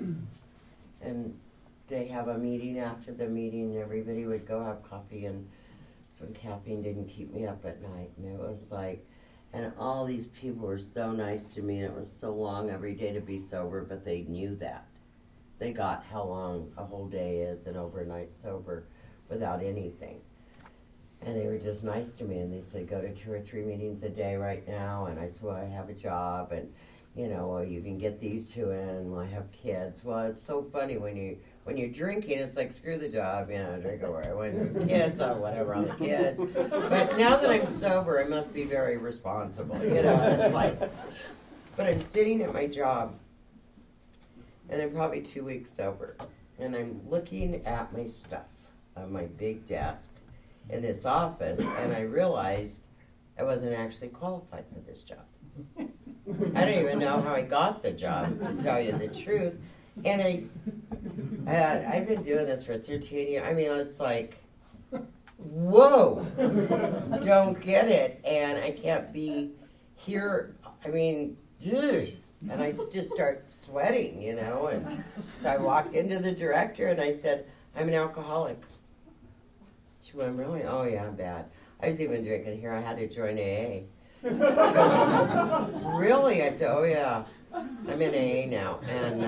they have a meeting after the meeting, and everybody would go have coffee, and so caffeine didn't keep me up at night. And it was like, and all these people were so nice to me, and it was so long every day to be sober, but they knew that. They got how long a whole day is and overnight sober without anything. And they were just nice to me, and they said, go to 2 or 3 meetings a day right now. And I said, well, I have a job, and you know, well, you can get these 2 in. Well, I have kids. Well, it's so funny when you're drinking, it's like, screw the job, you know, drink over. I went to the kids, oh, whatever on the kids. But now that I'm sober, I must be very responsible, you know. It's like, but I'm sitting at my job, and I'm probably 2 weeks sober, and I'm looking at my stuff on my big desk in this office, and I realized I wasn't actually qualified for this job. I don't even know how I got the job, to tell you the truth. And I've been doing this for 13 years. I mean, it's like, whoa, don't get it. And I can't be here. I mean, dude. And I just start sweating, you know. And so I walked into the director and I said, I'm an alcoholic. She went, really? Oh, yeah, I'm bad. I was even drinking here. I had to join AA. She goes, really? I said, oh, yeah. I'm in AA now, and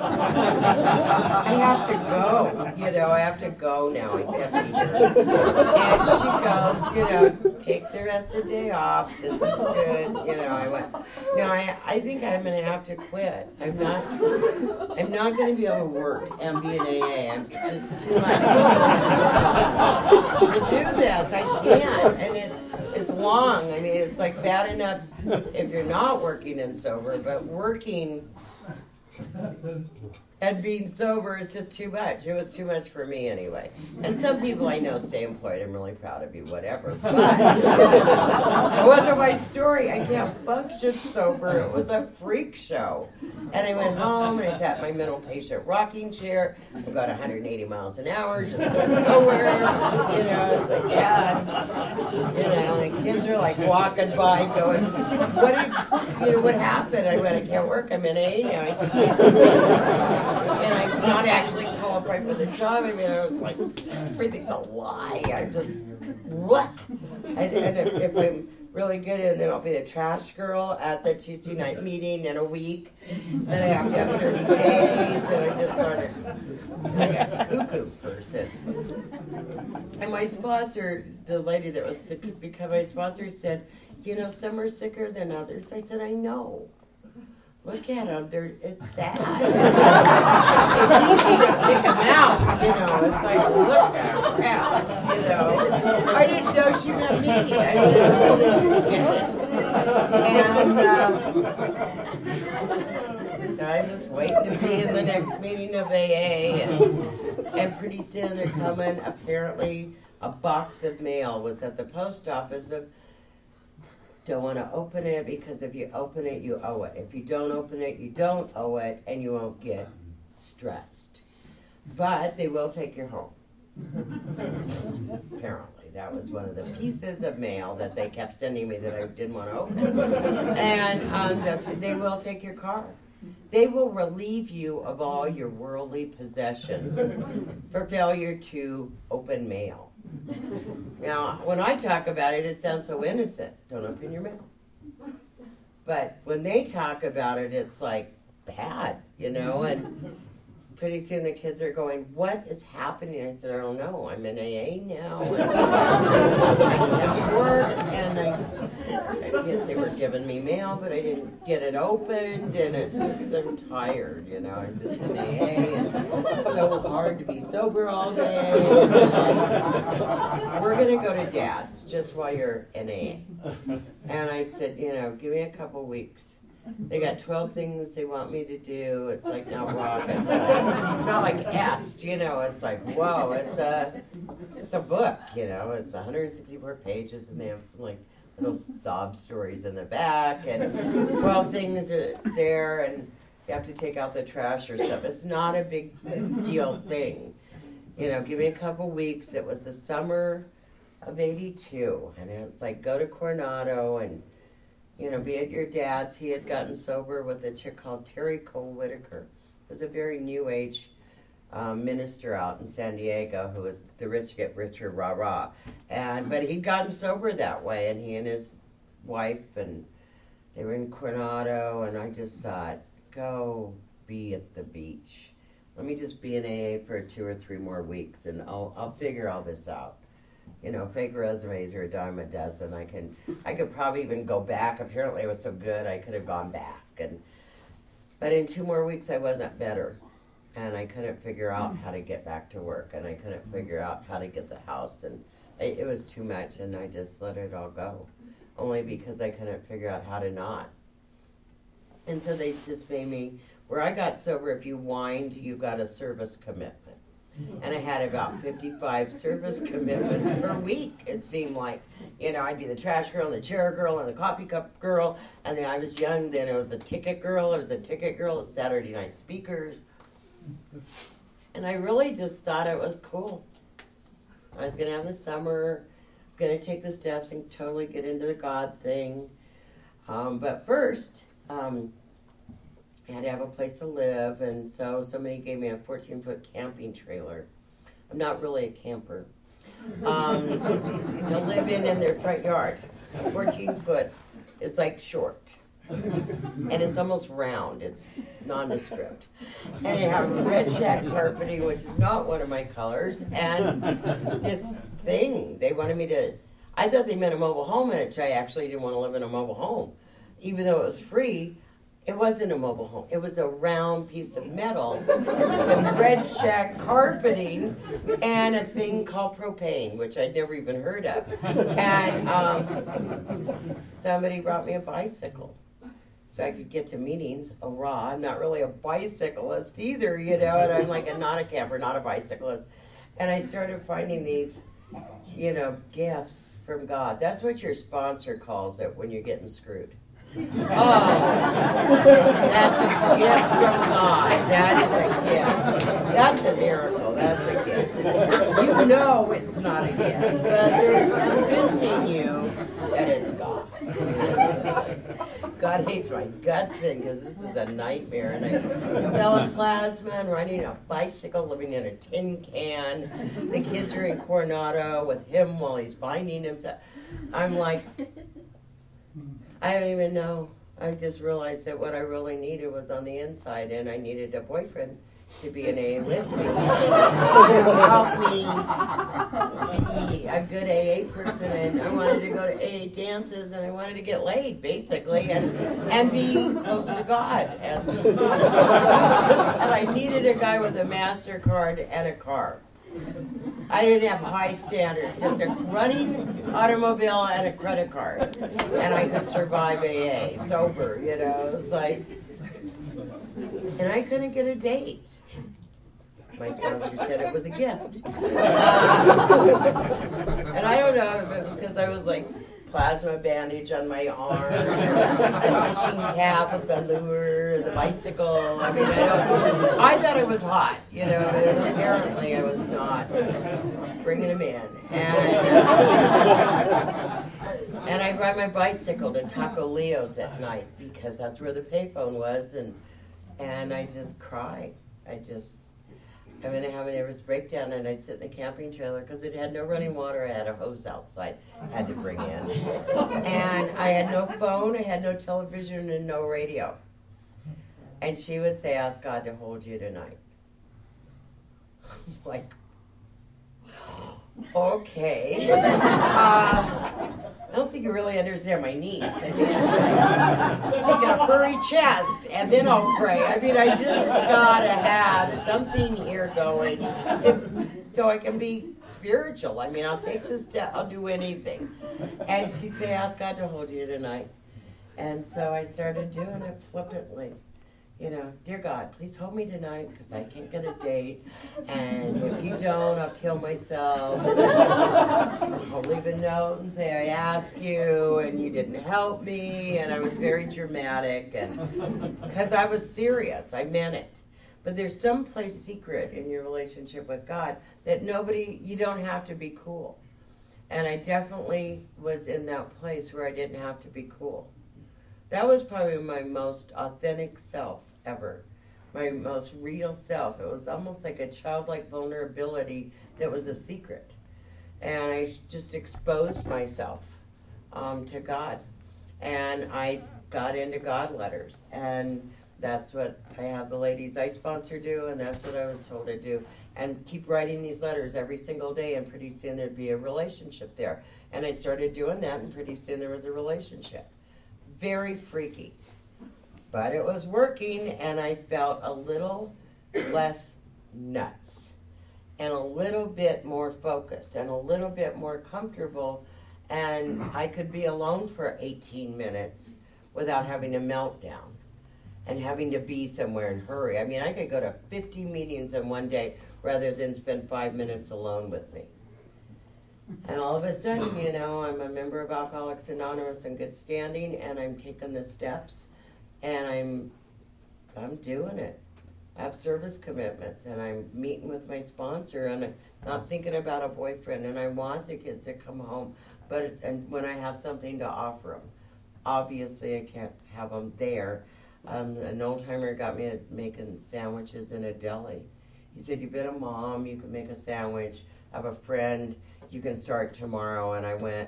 I have to go, you know, I have to go now, I can't be here. And she goes, you know, take the rest of the day off, this is good, you know. I went, no, I think I'm going to have to quit. I'm not going to be able to work and be in AA. I'm just too much to do this. I can't, and it's long. I mean, it's like bad enough if you're not working and sober, but working and being sober is just too much. It was too much for me anyway. And some people I know stay employed. I'm really proud of you, whatever. But it wasn't my story. I can't function sober. It was a freak show. And I went home and I sat in my mental patient rocking chair. I got 180 miles an hour, just going nowhere. You know, it's like, yeah. You know, my kids are like walking by going, what happened? I went, I can't work. I'm in AA now. And I'm not actually qualified for the job. I mean, I was like, everything's a lie. I'm just, what? And if I'm really good, and then I'll be a trash girl at the Tuesday night meeting in a week. Then I have to have 30 days, and I just started like a cuckoo person. And my sponsor, the lady that was to become my sponsor, said, you know, some are sicker than others. I said, I know. Look at them, it's sad. It's easy to pick them out, you know. It's like, look at crap, you know. I didn't know she meant me. I didn't get it. So I'm just waiting to be in the next meeting of AA. And pretty soon they're coming, apparently, a box of mail was at the post office of, don't want to open it because if you open it, you owe it. If you don't open it, you don't owe it, and you won't get stressed. But they will take you home. Apparently, that was one of the pieces of mail that they kept sending me that I didn't want to open. And they will take your car. They will relieve you of all your worldly possessions for failure to open mail. Now, when I talk about it, it sounds so innocent. Don't open your mail. But when they talk about it, it's like bad, you know, and pretty soon the kids are going, what is happening? I said, I don't know. I'm in AA now. And I can't work. And I guess they were giving me mail, but I didn't get it opened. And it's just, I'm tired, you know. I'm just in AA. And it's so hard to be sober all day. And like, we're going to go to Dad's just while you're in AA. And I said, you know, give me a couple weeks. They got 12 things they want me to do. It's like not rocket. It's not like Est, you know. It's like, whoa, it's a book, you know. It's 164 pages, and they have some like little sob stories in the back, and 12 things are there, and you have to take out the trash or stuff. It's not a big deal thing. You know, give me a couple weeks. It was the summer of '82, and it was like, go to Coronado and, you know, be at your dad's. He had gotten sober with a chick called Terry Cole Whitaker. It was a very new age minister out in San Diego who was the rich get richer, rah-rah. But he'd gotten sober that way, and he and his wife, and they were in Coronado, and I just thought, go be at the beach. Let me just be in AA for 2 or 3 more weeks, and I'll figure all this out. You know, fake resumes are a dime a dozen. I could probably even go back. Apparently, it was so good, I could have gone back. But in 2 more weeks, I wasn't better, and I couldn't figure out how to get back to work, and I couldn't figure out how to get the house, and it was too much, and I just let it all go, only because I couldn't figure out how to not. And so they just made me, where I got sober, if you whined, you got a service commitment. And I had about 55 service commitments per week, it seemed like. You know, I'd be the trash girl and the chair girl and the coffee cup girl. And then I was young, then it was the ticket girl. It was a ticket girl at Saturday Night Speakers. And I really just thought it was cool. I was going to have the summer. I was going to take the steps and totally get into the God thing. But first, I had to have a place to live, and so somebody gave me a 14-foot camping trailer. I'm not really a camper. To live in their front yard. 14-foot is like short. And it's almost round. It's nondescript. And it had red shack carpeting, which is not one of my colors. And this thing, they wanted me to, I thought they meant a mobile home, which I actually didn't want to live in a mobile home. Even though it was free, it wasn't a mobile home. It was a round piece of metal with red shack carpeting and a thing called propane, which I'd never even heard of. And somebody brought me a bicycle so I could get to meetings. Hurrah, I'm not really a bicyclist either, you know, and I'm like not a camper, not a bicyclist. And I started finding these, you know, gifts from God. That's what your sponsor calls it when you're getting screwed. Oh, that's a gift from God. That is a gift. That's a miracle. That's a gift. You know it's not a gift, but they're convincing you that it's God. God hates my guts in because this is a nightmare. And I'm selling plasma and riding a bicycle, living in a tin can. The kids are in Coronado with him while he's binding himself. I'm like, I don't even know. I just realized that what I really needed was on the inside, and I needed a boyfriend to be an AA with me. To help me be a good AA person, and I wanted to go to AA dances, and I wanted to get laid, basically, and be close to God. And I needed a guy with a MasterCard and a car. I didn't have high standards, just a running automobile and a credit card. And I could survive AA, sober, you know, it was like, and I couldn't get a date. My sponsor said it was a gift. And I don't know if it was because I was like plasma bandage on my arm, the fishing cap with the lure, the bicycle. I mean, I thought it was hot, you know, and apparently I was not bringing him in. And I ride my bicycle to Taco Leo's at night because that's where the payphone was, and I just cried. I'm going to have a nervous breakdown, and I'd sit in the camping trailer because it had no running water. I had a hose outside I had to bring in. And I had no phone, I had no television, and no radio. And she would say, ask God to hold you tonight. Like, okay. I don't think you really understand my needs. I mean, I get a furry chest, and then I'll pray. I mean, I just gotta have something here going so I can be spiritual. I mean, I'll take this step, I'll do anything. And she'd say, ask God to hold you tonight. And so I started doing it flippantly. You know, dear God, please hold me tonight because I can't get a date. And if you don't, I'll kill myself. I'll leave a note and say I asked you and you didn't help me. And I was very dramatic, and because I was serious, I meant it. But there's some place secret in your relationship with God that you don't have to be cool. And I definitely was in that place where I didn't have to be cool. That was probably my most authentic self ever, my most real self. It was almost like a childlike vulnerability that was a secret. And I just exposed myself to God. And I got into God letters. And that's what I have the ladies I sponsor do, and that's what I was told to do. And keep writing these letters every single day, and pretty soon there'd be a relationship there. And I started doing that, and pretty soon there was a relationship. Very freaky, but it was working, and I felt a little less nuts and a little bit more focused and a little bit more comfortable, and I could be alone for 18 minutes without having a meltdown and having to be somewhere and hurry. I mean, I could go to 50 meetings in one day rather than spend 5 minutes alone with me. And all of a sudden, you know, I'm a member of Alcoholics Anonymous in good standing, and I'm taking the steps, and I'm doing it. I have service commitments, and I'm meeting with my sponsor, and I'm not thinking about a boyfriend, and I want the kids to come home, and when I have something to offer them. Obviously, I can't have them there. An old-timer got me making sandwiches in a deli. He said, you've been a mom, you can make a sandwich. I have a friend, you can start tomorrow. And I went,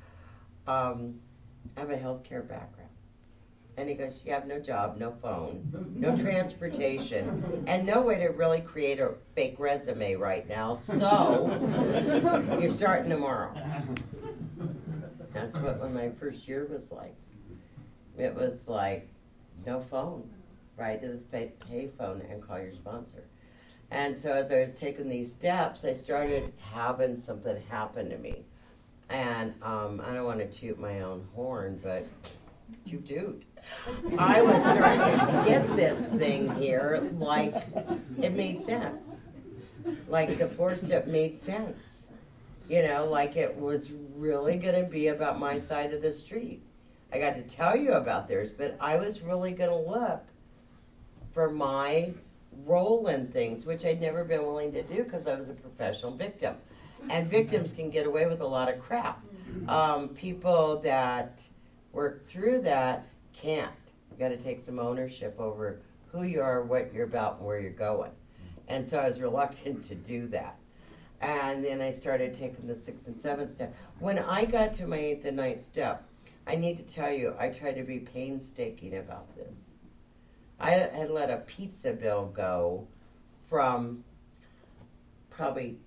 I have a healthcare background. And he goes, you have no job, no phone, no transportation, and no way to really create a fake resume right now, so you're starting tomorrow. That's what my first year was like. It was like, no phone, right to the pay phone and call your sponsor. And so as I was taking these steps, I started having something happen to me. And I don't want to toot my own horn, but toot. I was starting to get this thing here like it made sense. Like the 4-step made sense. You know, like it was really going to be about my side of the street. I got to tell you about theirs, but I was really going to look for my role in things, which I'd never been willing to do because I was a professional victim. And victims can get away with a lot of crap. People that work through that can't. You got to take some ownership over who you are, what you're about, and where you're going. And so I was reluctant to do that. And then I started taking the 6th and 7th step. When I got to my 8th and 9th step, I need to tell you, I tried to be painstaking about this. I had let a pizza bill go from probably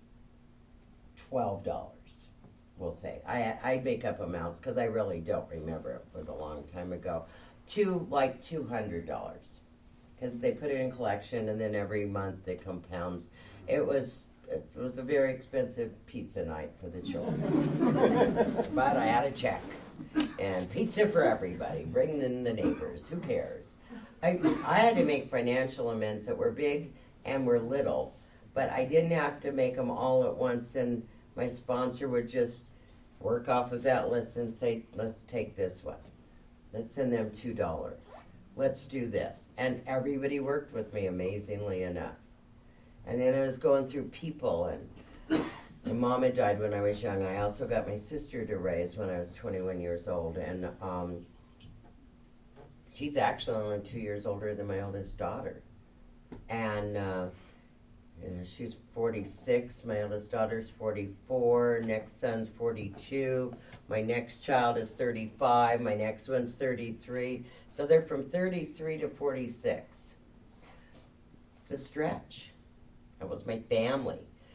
$12, we'll say. I make up amounts because I really don't remember. It was a long time ago. To like $200 because they put it in collection and then every month it compounds. It was a very expensive pizza night for the children. But I had a check. And pizza for everybody. Bring in the neighbors. Who cares? I had to make financial amends that were big and were little but I didn't have to make them all at once, and my sponsor would just work off of that list and say, let's take this one. Let's send them $2. Let's do this. And everybody worked with me, amazingly enough. And then I was going through people, and my mom had died when I was young. I also got my sister to raise when I was 21 years old, and she's actually only 2 years older than my oldest daughter. And she's 46, my oldest daughter's 44, next son's 42, my next child is 35, my next one's 33. So they're from 33 to 46. It's a stretch. That was my family.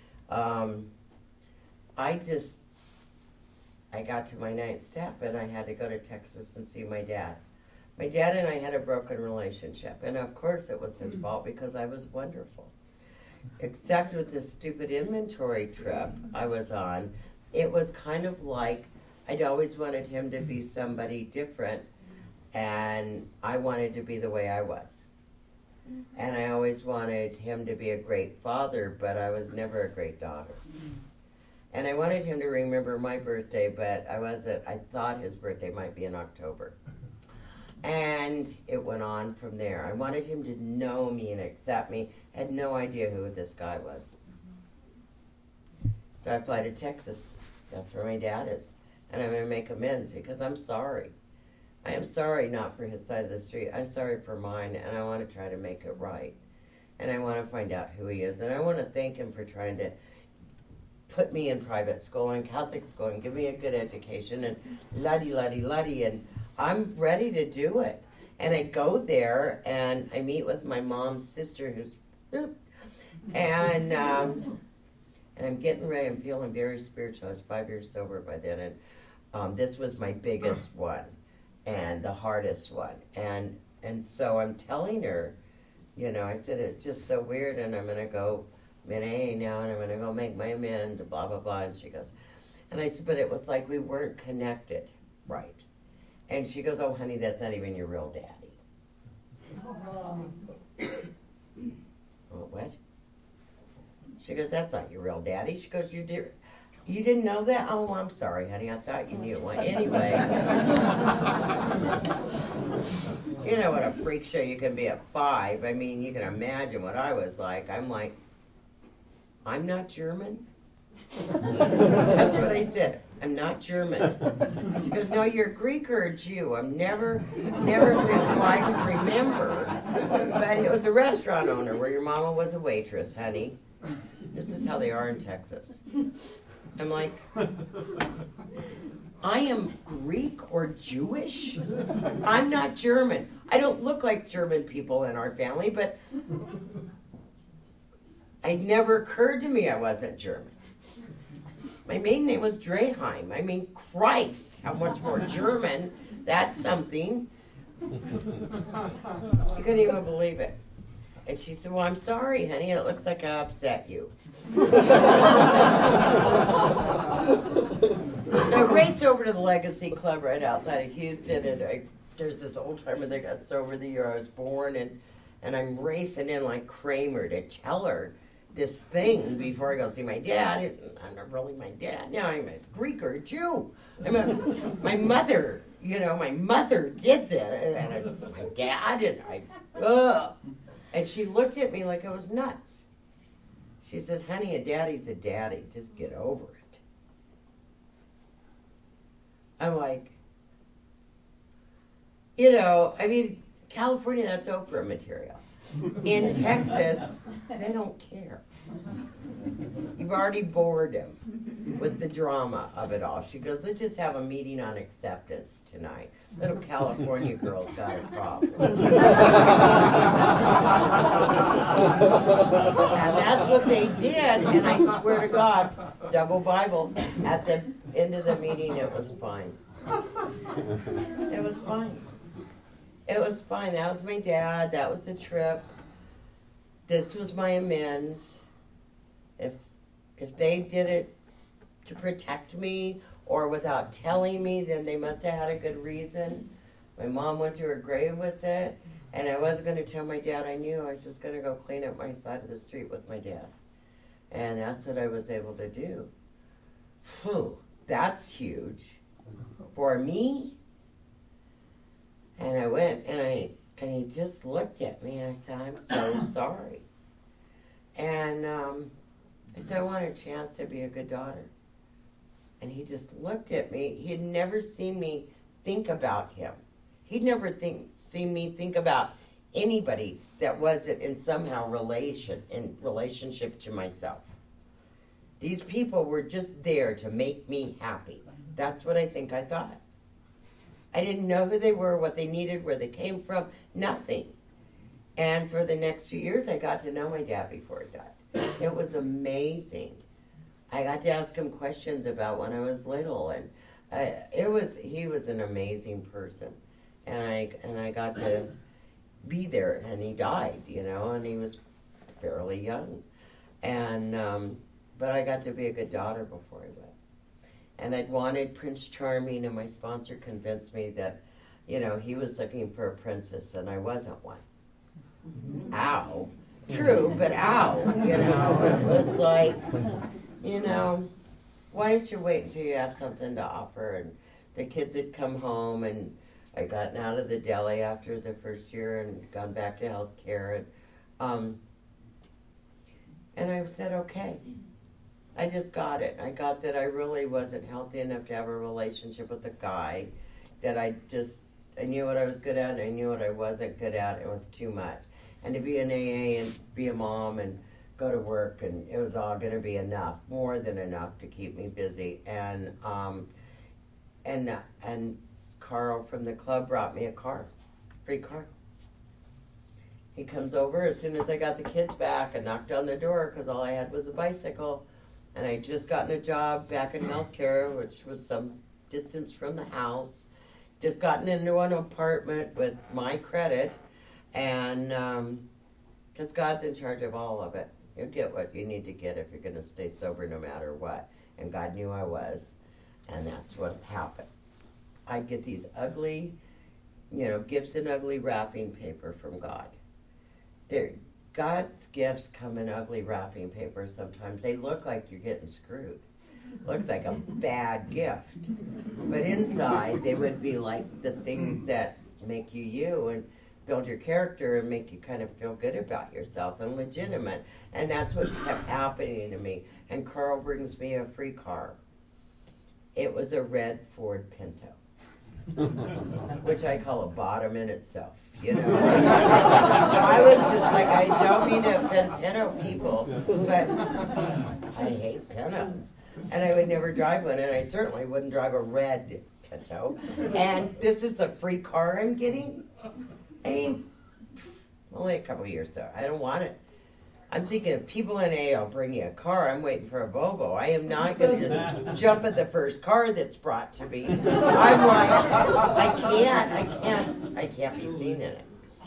I got to my 9th step and I had to go to Texas and see my dad. My dad and I had a broken relationship, and of course it was his fault because I was wonderful. Except with this stupid inventory trip I was on, it was kind of like I'd always wanted him to be somebody different, and I wanted to be the way I was. And I always wanted him to be a great father, but I was never a great daughter. And I wanted him to remember my birthday, but I wasn't. I thought his birthday might be in October. And it went on from there. I wanted him to know me and accept me. Had no idea who this guy was. So I fly to Texas. That's where my dad is. And I'm going to make amends because I'm sorry. I am sorry not for his side of the street. I'm sorry for mine, and I want to try to make it right. And I want to find out who he is. And I want to thank him for trying to put me in private school and Catholic school and give me a good education and la-di-la-di-la-di. And I'm ready to do it. And I go there, and I meet with my mom's sister, who's, and I'm getting ready. I'm feeling very spiritual. I was 5 years sober by then, and this was my biggest one and the hardest one. And so I'm telling her, you know, I said, it's just so weird, and I'm going to go in AA now, and I'm going to go make my amends, blah, blah, blah. And she goes, and I said, but it was like we weren't connected, right? And she goes, oh, honey, that's not even your real daddy. Oh, what? She goes, that's not your real daddy. She goes, you didn't know that? Oh, I'm sorry, honey. I thought you knew. Well, anyway. You know what a freak show you can be at 5. I mean, you can imagine what I was like. I'm like, I'm not German? That's what I said. I'm not German. She goes, no, you're Greek or a Jew. I'm never I can remember. But it was a restaurant owner where your mama was a waitress, honey. This is how they are in Texas. I'm like, I am Greek or Jewish? I'm not German. I don't look like German people in our family, but it never occurred to me I wasn't German. My maiden name was Dreheim. I mean, Christ, how much more German. That's something. You couldn't even believe it. And she said, well, I'm sorry, honey. It looks like I upset you. So I raced over to the Legacy Club right outside of Houston, and there's this old timer that got sober the year I was born, and I'm racing in like Kramer to tell her this thing before I go see my dad. I'm not really my dad. Now I'm a Greek or a Jew. My mother, you know, my mother did this, and my dad, and and she looked at me like I was nuts. She said, honey, a daddy's a daddy. Just get over it. I'm like, you know, I mean, California, that's Oprah material. In Texas, they don't care. You've already bored them with the drama of it all. She goes, let's just have a meeting on acceptance tonight. Little California girl's got a problem. And that's what they did, and I swear to God, double Bible, at the end of the meeting, it was fine. It was fine. It was fine. That was my dad. That was the trip. This was my amends. If they did it to protect me or without telling me, then they must have had a good reason. My mom went to her grave with it, and I wasn't going to tell my dad I knew. I was just going to go clean up my side of the street with my dad. And that's what I was able to do. Phew, that's huge. For me. And I went and he just looked at me and I said, I'm so sorry. And I said, I want a chance to be a good daughter. And he just looked at me. He had never seen me think about him. He'd never seen me think about anybody that wasn't in somehow relationship to myself. These people were just there to make me happy. That's what I think I thought. I didn't know who they were, what they needed, where they came from, nothing. And for the next few years, I got to know my dad before he died. It was amazing. I got to ask him questions about when I was little, and he was an amazing person. And I got to be there, and he died, and he was fairly young. And but I got to be a good daughter before he went. And I'd wanted Prince Charming, and my sponsor convinced me that, he was looking for a princess, and I wasn't one. Ow. True, but ow. It was like, why don't you wait until you have something to offer? And the kids had come home, and I'd gotten out of the deli after the first year and gone back to health care. And I said, okay. I just got it. I got that I really wasn't healthy enough to have a relationship with a guy, that I knew what I was good at and I knew what I wasn't good at. It was too much. And to be an AA and be a mom and go to work, and it was all going to be enough, more than enough to keep me busy. And Carl from the club brought me a car, free car. He comes over as soon as I got the kids back and knocked on the door because all I had was a bicycle. And I just gotten a job back in healthcare, which was some distance from the house. Just gotten into an apartment with my credit. And because God's in charge of all of it. You'll get what you need to get if you're going to stay sober no matter what. And God knew I was. And that's what happened. I'd get these ugly, gifts in ugly wrapping paper from God. God's gifts come in ugly wrapping paper sometimes. They look like you're getting screwed. Looks like a bad gift. But inside, they would be like the things that make you you and build your character and make you kind of feel good about yourself and legitimate. And that's what kept happening to me. And Carl brings me a free car. It was a red Ford Pinto, which I call a bottom in itself. I was just like, I don't mean to offend Pinto people, but I hate Pintos. And I would never drive one, and I certainly wouldn't drive a red Pinto. And this is the free car I'm getting? I mean, only a couple years though. I don't want it. I'm thinking if people in AA will bring you a car, I'm waiting for a Volvo. I am not going to just jump at the first car that's brought to me. I'm like, I can't be seen in it.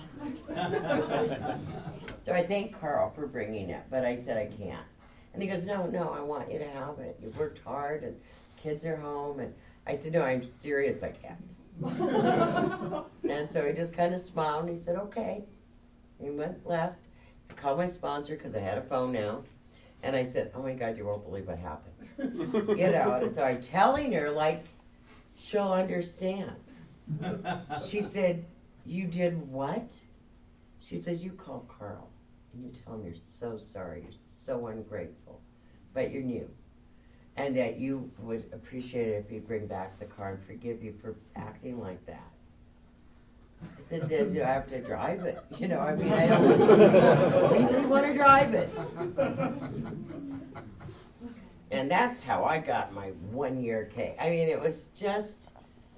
So I thank Carl for bringing it, but I said I can't. And he goes, no, I want you to have it. You've worked hard and kids are home. And I said, no, I'm serious, I can't. And so he just kind of smiled and he said, okay. He went left. I called my sponsor because I had a phone now. And I said, oh my God, you won't believe what happened. And so I'm telling her like she'll understand. She said, you did what? She says, you call Carl and you tell him you're so sorry, you're so ungrateful, but you're new. And that you would appreciate it if he'd bring back the car and forgive you for acting like that. I said, then do I have to drive it? I don't really want to drive it. And that's how I got my 1 year cake. I mean, it was just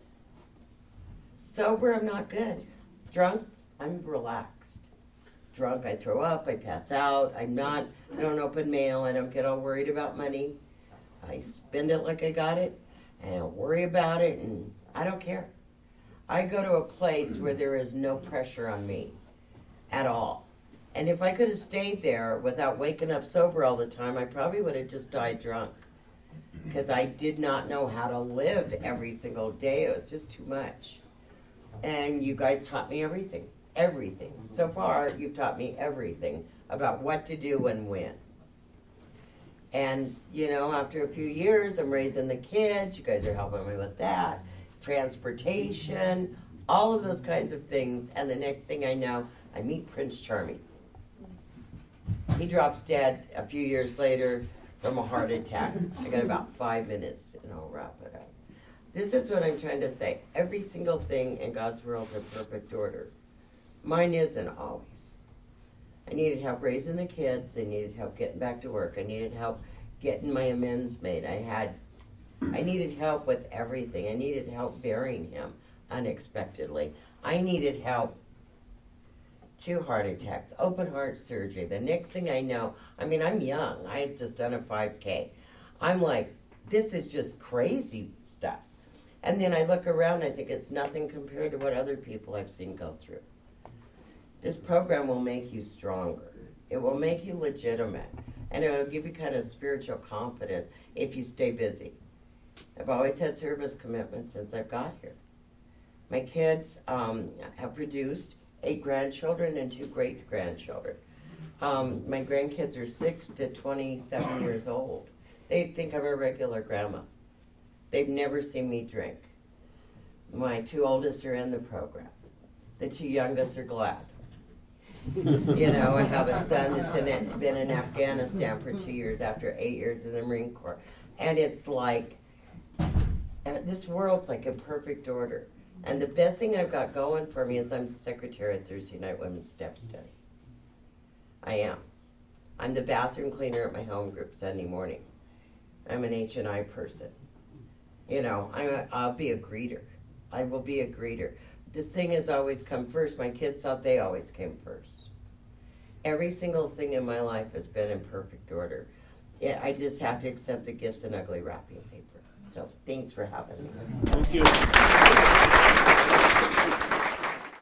sober, I'm not good. Drunk, I'm relaxed. Drunk, I throw up, I pass out, I don't open mail, I don't get all worried about money. I spend it like I got it, and I don't worry about it, and I don't care. I go to a place where there is no pressure on me at all. And if I could have stayed there without waking up sober all the time, I probably would have just died drunk. Because I did not know how to live every single day. It was just too much. And you guys taught me everything. Everything. So far, you've taught me everything about what to do and when. And, you know, after a few years, I'm raising the kids. You guys are helping me with that. Transportation, all of those kinds of things. And the next thing I know, I meet Prince Charming. He drops dead a few years later from a heart attack. I got about 5 minutes and I'll wrap it up. This is what I'm trying to say. Every single thing in God's world is in perfect order. Mine isn't always. I needed help raising the kids. I needed help getting back to work. I needed help getting my amends made. I needed help with everything. I needed help burying him unexpectedly. I needed help. 2 heart attacks, open heart surgery. The next thing I know, I mean, I'm young. I had just done a 5K. I'm like, this is just crazy stuff. And then I look around, I think it's nothing compared to what other people I've seen go through. This program will make you stronger. It will make you legitimate. And it will give you kind of spiritual confidence if you stay busy. I've always had service commitments since I've got here. My kids have produced 8 grandchildren and 2 great-grandchildren. My grandkids are 6 to 27 years old. They think I'm a regular grandma. They've never seen me drink. My 2 oldest are in the program. The 2 youngest are glad. You know, I have a son that's been in Afghanistan for 2 years after 8 years in the Marine Corps. And it's like, this world's like in perfect order. And the best thing I've got going for me is I'm the secretary at Thursday Night Women's Step Study. I am. I'm the bathroom cleaner at my home group Sunday morning. I'm an H&I person. You know, I'll be a greeter. I will be a greeter. This thing has always come first. My kids thought they always came first. Every single thing in my life has been in perfect order. I just have to accept the gifts in ugly wrapping paper. So thanks for having me. Thank you.